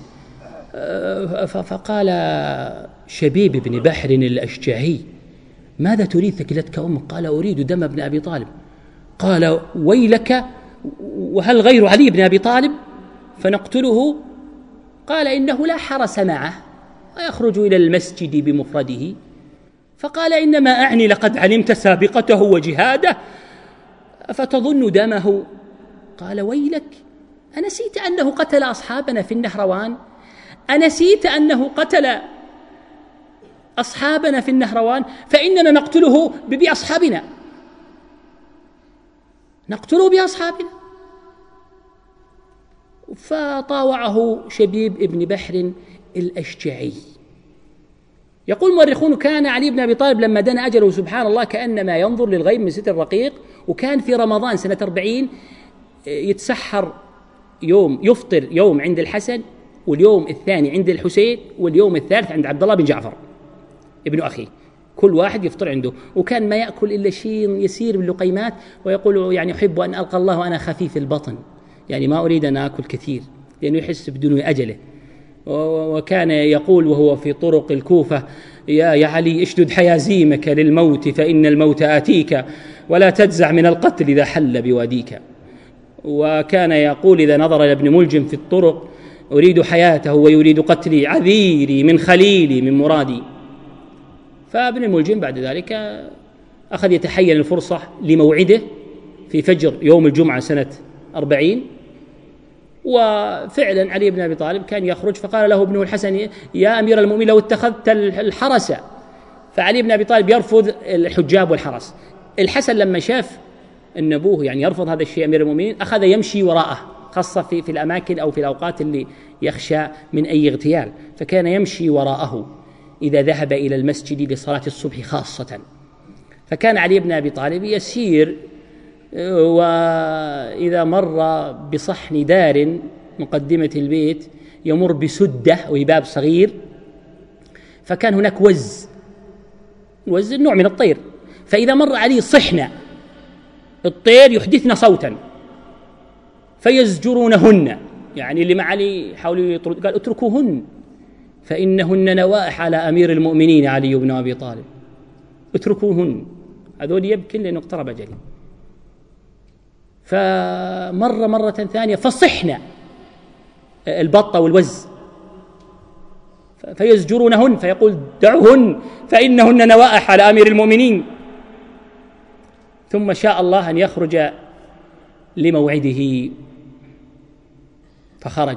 B: فقال شبيب بن بحر الأشجعي: ماذا تريد؟ ثكلتك أمك؟ قال: أريد دم ابن أبي طالب. قال: ويلك، وهل غير علي بن أبي طالب فنقتله؟ قال: إنه لا حرس معه ويخرج إلى المسجد بمفرده. فقال: إنما أعني لقد علمت سابقته وجهاده فتظن دمه. قال: ويلك، أنسيت أنه قتل أصحابنا في النهروان؟ أنسيت أنه قتل أصحابنا في النهروان؟ فإننا نقتله بأصحابنا، نقتله بأصحابنا. فطاوعه شبيب ابن بحر الأشجعي. يقول المؤرخون: كان علي بن أبي طالب لما دنا أجله سبحان الله كأنما ينظر للغيب من ستر رقيق، وكان في رمضان سنة 40 يتسحر يوم، يفطر يوم عند الحسن، واليوم الثاني عند الحسين، واليوم الثالث عند عبد الله بن جعفر ابن أخيه، كل واحد يفطر عنده. وكان ما يأكل إلا شيء يسير من اللقيمات، ويقول: يعني أحب أن ألقى الله وأنا خفيف البطن، يعني ما أريد أن أكل كثير، لأنه يحس بدون أجله. وكان يقول وهو في طرق الكوفة: يا علي، اشدد حيازيمك للموت فإن الموت آتيك، ولا تجزع من القتل إذا حل بواديك. وكان يقول إذا نظر إلى ابن ملجم في الطرق: أريد حياته ويريد قتلي، عذيري من خليلي من مرادي. فابن الملجم بعد ذلك أخذ يتحين الفرصة لموعده في فجر يوم الجمعة سنة 40، وفعلا علي بن أبي طالب كان يخرج، فقال له ابنه الحسن: يا أمير المؤمنين، لو اتخذت الحرس. فعلي بن أبي طالب يرفض الحجاب والحرس. الحسن لما شاف أن أبوه يعني يرفض هذا الشيء أمير المؤمنين، أخذ يمشي وراءه، خاصة في الأماكن أو في الأوقات اللي يخشى من أي اغتيال، فكان يمشي وراءه إذا ذهب إلى المسجد لصلاة الصبح خاصة. فكان علي بن أبي طالب يسير، وإذا مر بصحن دار مقدمة البيت يمر بسدة وباب صغير، فكان هناك وز نوع من الطير، فإذا مر عليه صحن الطير يحدثن صوتا فيزجرونهن، يعني اللي مع علي حاولوا يطرد، قال: اتركوهن فإنهن نوائح على أمير المؤمنين علي بن أبي طالب، اتركوهن، هذول يبكي لأنه اقترب أجله. فمر مرة ثانية فصحن البطة والوز فيزجرونهن، فيقول: دعوهن فإنهن نوائح على أمير المؤمنين. ثم شاء الله أن يخرج لموعده، فخرج،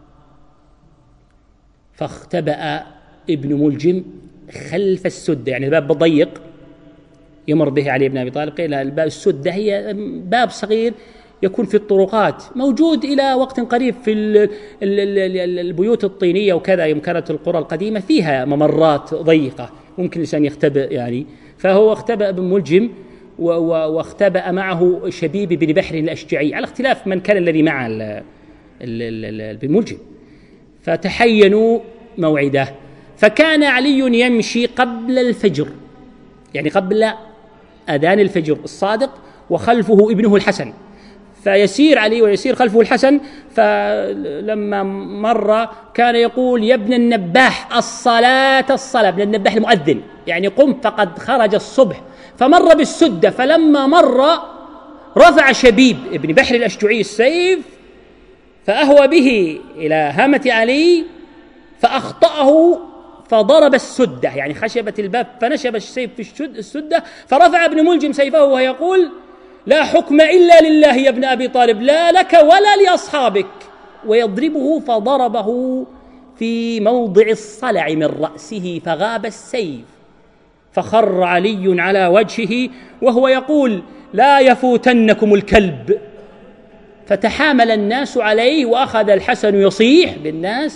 B: فاختبأ ابن ملجم خلف السدة، يعني الباب ضيق يمر به علي بن أبي طالب. قيل الباب السدة هي باب صغير يكون في الطرقات، موجود إلى وقت قريب في البيوت الطينية وكذا، يوم كانت القرى القديمة فيها ممرات ضيقة ممكن الإنسان يختبئ يعني. فهو اختبأ ابن ملجم، واختبأ معه شبيب بن بحر الأشجعي، على اختلاف من كان الذي مع ابن ملجم. فتحينوا موعده، فكان علي يمشي قبل الفجر، يعني قبل أذان الفجر الصادق، وخلفه ابنه الحسن، فيسير علي ويسير خلفه الحسن. فلما مر كان يقول: يا ابن النباح، الصلاة الصلاة، ابن النباح المؤذن، يعني قم فقد خرج الصبح. فمر بالسدة، فلما مر رفع شبيب ابن بحر الأشجعي السيف فأهوى به إلى هامة علي فأخطأه، فضرب السدة، يعني خشبة الباب، فنشب السيف في السدة، فرفع ابن ملجم سيفه وهو يقول: لا حكم إلا لله يا ابن أبي طالب، لا لك ولا لأصحابك، ويضربه، فضربه في موضع الصلع من رأسه فغاب السيف، فخر علي على وجهه وهو يقول: لا يفوتنكم الكلب. فتحامل الناس عليه، وأخذ الحسن يصيح بالناس،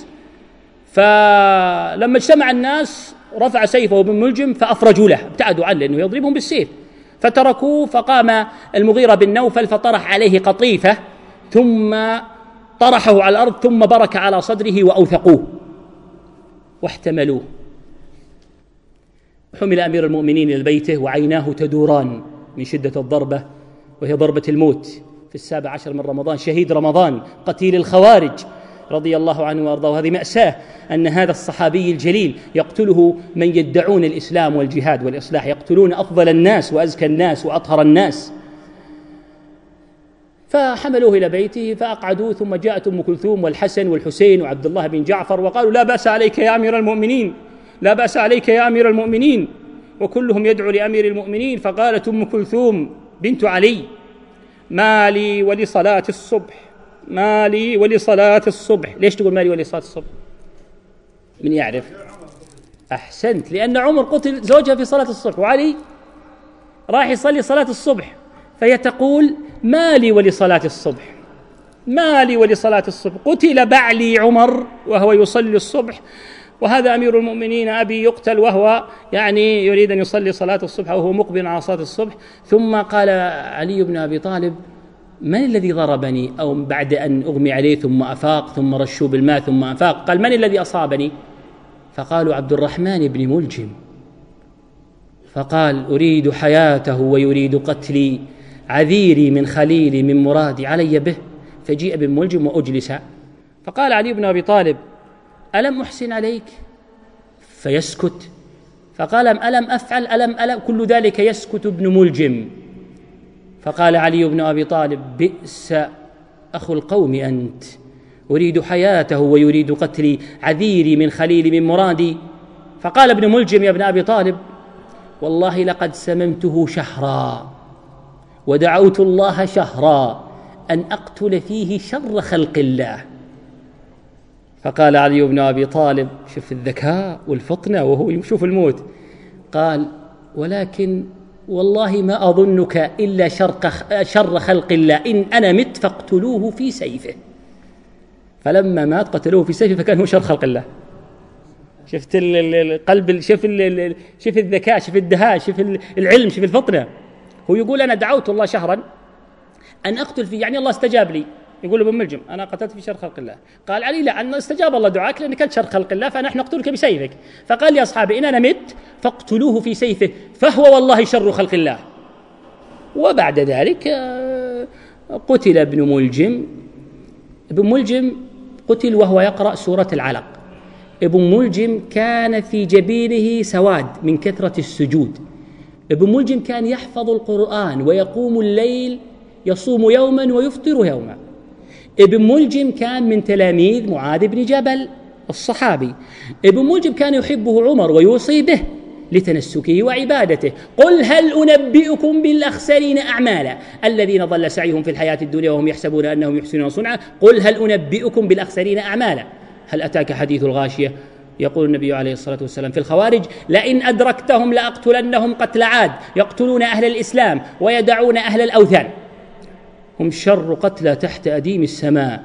B: فلما اجتمع الناس رفع سيفه بن ملجم فأفرجوا له، ابتعدوا عنه لأنه يضربهم بالسيف، فتركوه. فقام المغيرة بن نوفل فطرح عليه قطيفة، ثم طرحه على الأرض، ثم برك على صدره وأوثقوه واحتملوه. حمل أمير المؤمنين إلى بيته وعيناه تدوران من شدة الضربة، وهي ضربة الموت في 17 من رمضان، شهيد رمضان، قتيل الخوارج رضي الله عنه وأرضاه. وهذه مأساة أن هذا الصحابي الجليل يقتله من يدعون الإسلام والجهاد والإصلاح، يقتلون أفضل الناس وأزكى الناس وأطهر الناس. فحملوه إلى بيته فأقعدوه، ثم جاءت أم كلثوم والحسن والحسين وعبد الله بن جعفر وقالوا: لا بأس عليك يا أمير المؤمنين، لا بأس عليك يا أمير المؤمنين، وكلهم يدعو لأمير المؤمنين. فقالت أم كلثوم بنت علي: ما لي ولصلاة الصبح، ما لي ولصلاة الصبح. ليش تقول ما لي ولصلاة الصبح؟ من يعرف؟ أحسنت، لأن عمر قتل زوجها في صلاة الصبح، وعلي راح يصلي صلاة الصبح، فهي تقول: ما لي ولصلاة الصبح، ما لي ولصلاة الصبح، قتل بعلي عمر وهو يصلي الصبح، وهذا أمير المؤمنين أبي يقتل وهو يعني يريد أن يصلي صلاة الصبح وهو مقبل على صلاة الصبح. ثم قال علي بن أبي طالب: من الذي ضربني؟ أو بعد أن أغمي عليه ثم أفاق، ثم رشوا بالماء ثم أفاق، قال: من الذي أصابني؟ فقالوا: عبد الرحمن بن ملجم. فقال: أريد حياته ويريد قتلي، عذيري من خليلي من مرادي، علي به. فجيء بن ملجم وأجلس. فقال علي بن أبي طالب: ألم أحسن عليك؟ فيسكت. فقال: ألم أفعل؟ ألم كل ذلك يسكت ابن ملجم. فقال علي بن أبي طالب: بئس أخو القوم أنت، أريد حياته ويريد قتلي، عذيري من خليلي من مرادي. فقال ابن ملجم: يا ابن أبي طالب، والله لقد سممته شهرا ودعوت الله شهرا أن أقتل فيه شر خلق الله. فقال علي بن أبي طالب: شوف الذكاء والفطنة وهو يشوف الموت، قال: ولكن والله ما أظنك إلا شر خلق الله، إن أنا مت فاقتلوه في سيفه. فلما مات قتلوه في سيفه، فكان هو شر خلق الله. شفت القلب، شوف الذكاء، شوف الدهاء، شوف العلم، شوف الفطنة. هو يقول: أنا دعوت الله شهرا أن أقتل فيه، يعني الله استجاب لي. يقول ابن ملجم: أنا قتلت في شر خلق الله. قال علي: لا، أن استجاب الله دعاك لأنك كنت شر خلق الله، فنحن نقتلك بسيفك. فقال لي أصحابي: إن أنا مت فاقتلوه في سيفه، فهو والله شر خلق الله. وبعد ذلك قتل ابن ملجم. ابن ملجم قتل وهو يقرأ سورة العلق. ابن ملجم كان في جبينه سواد من كثرة السجود. ابن ملجم كان يحفظ القرآن ويقوم الليل، يصوم يوما ويفطر يوما. ابن ملجم كان من تلاميذ معاذ بن جبل الصحابي. ابن ملجم كان يحبه عمر ويوصي به لتنسكه وعبادته. قل هل أنبئكم بالأخسرين أعمالا الذين ضل سعيهم في الحياة الدنيا وهم يحسبون أنهم يحسنون صنعا. قل هل أنبئكم بالأخسرين أعمالا. هل أتاك حديث الغاشية؟ يقول النبي عليه الصلاة والسلام في الخوارج: لئن أدركتهم لأقتلنهم قتل عاد، يقتلون أهل الإسلام ويدعون أهل الأوثان، هم شر قتلى تحت أديم السماء.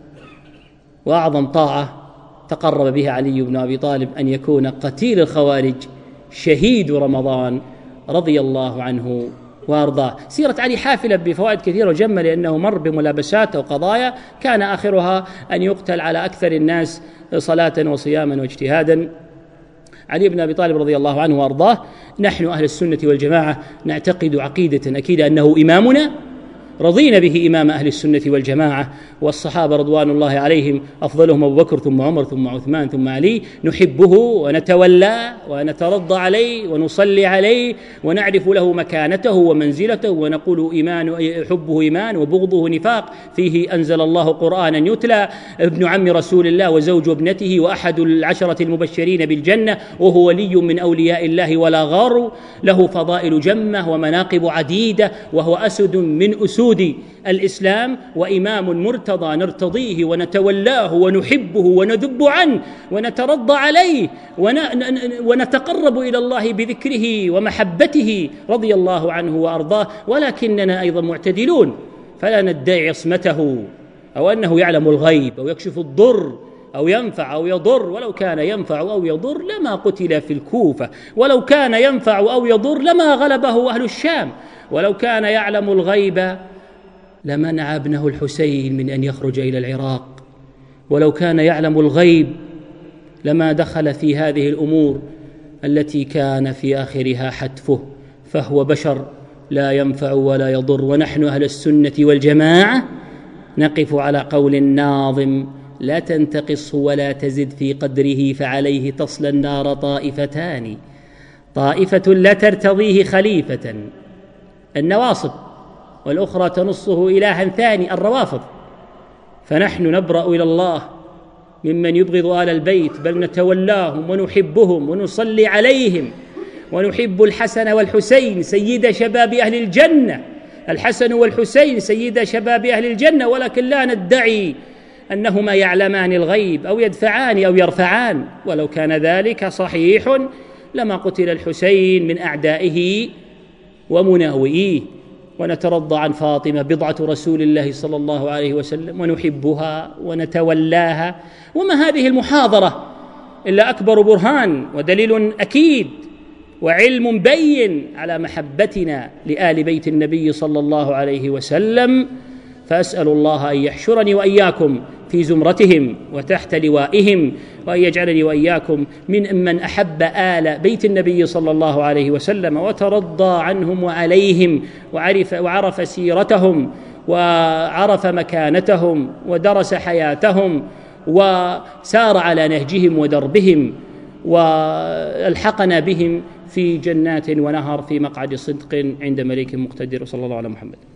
B: وأعظم طاعة تقرب بها علي بن أبي طالب أن يكون قتيل الخوارج شهيد رمضان رضي الله عنه وأرضاه. سيرة علي حافلة بفوائد كثيرة وجمة، لأنه مر بملابسات وقضايا كان آخرها أن يقتل على أكثر الناس صلاة وصياما واجتهادا. علي بن أبي طالب رضي الله عنه وأرضاه، نحن أهل السنة والجماعة نعتقد عقيدة أكيدة أنه إمامنا رضينا به إمام أهل السنة والجماعة. والصحابة رضوان الله عليهم أفضلهم أبو بكر ثم عمر ثم عثمان ثم علي، نحبه ونتولاه ونترضى عليه ونصلي عليه ونعرف له مكانته ومنزلته، ونقول حبه إيمان وبغضه نفاق، فيه أنزل الله قرآنا يتلى، ابن عم رسول الله وزوج ابنته وأحد العشرة المبشرين بالجنة، وهو ولي من أولياء الله ولا غار، له فضائل جمة ومناقب عديدة، وهو أسد من أسود الإسلام وإمام مرتضى نرتضيه ونتولاه ونحبه ونذب عنه ونترضى عليه ونتقرب إلى الله بذكره ومحبته رضي الله عنه وأرضاه. ولكننا أيضا معتدلون، فلا ندعي عصمته أو أنه يعلم الغيب أو يكشف الضر أو ينفع أو يضر. ولو كان ينفع أو يضر لما قتل في الكوفة، ولو كان ينفع أو يضر لما غلبه أهل الشام، ولو كان يعلم الغيب لمنع ابنه الحسين من أن يخرج إلى العراق، ولو كان يعلم الغيب لما دخل في هذه الأمور التي كان في آخرها حتفه. فهو بشر لا ينفع ولا يضر. ونحن أهل السنة والجماعة نقف على قول الناظم: لا تنتقصه ولا تزد في قدره، فعليه تصلى النار طائفتان، طائفة لا ترتضيه خليفة النواصب، والأخرى تنصه إلها ثاني الروافض. فنحن نبرأ إلى الله ممن يبغض آل البيت، بل نتولاهم ونحبهم ونصلي عليهم، ونحب الحسن والحسين سيد شباب أهل الجنة، الحسن والحسين سيد شباب أهل الجنة، ولكن لا ندعي أنهما يعلمان الغيب أو يدفعان أو يرفعان. ولو كان ذلك صحيح لما قتل الحسين من أعدائه ومناوئيه. ونترضى عن فاطمة بضعة رسول الله صلى الله عليه وسلم، ونحبها ونتولاها. وما هذه المحاضرة إلا أكبر برهان ودليل أكيد وعلم بين على محبتنا لآل بيت النبي صلى الله عليه وسلم. فأسأل الله أن يحشرني وإياكم في زمرتهم وتحت لوائهم، وأن يجعلني وإياكم من أحب آل بيت النبي صلى الله عليه وسلم وترضى عنهم وعليهم، وعرف سيرتهم وعرف مكانتهم ودرس حياتهم وسار على نهجهم ودربهم، والحقنا بهم في جنات ونهر في مقعد صدق عند مليك مقتدر. صلى الله على محمد.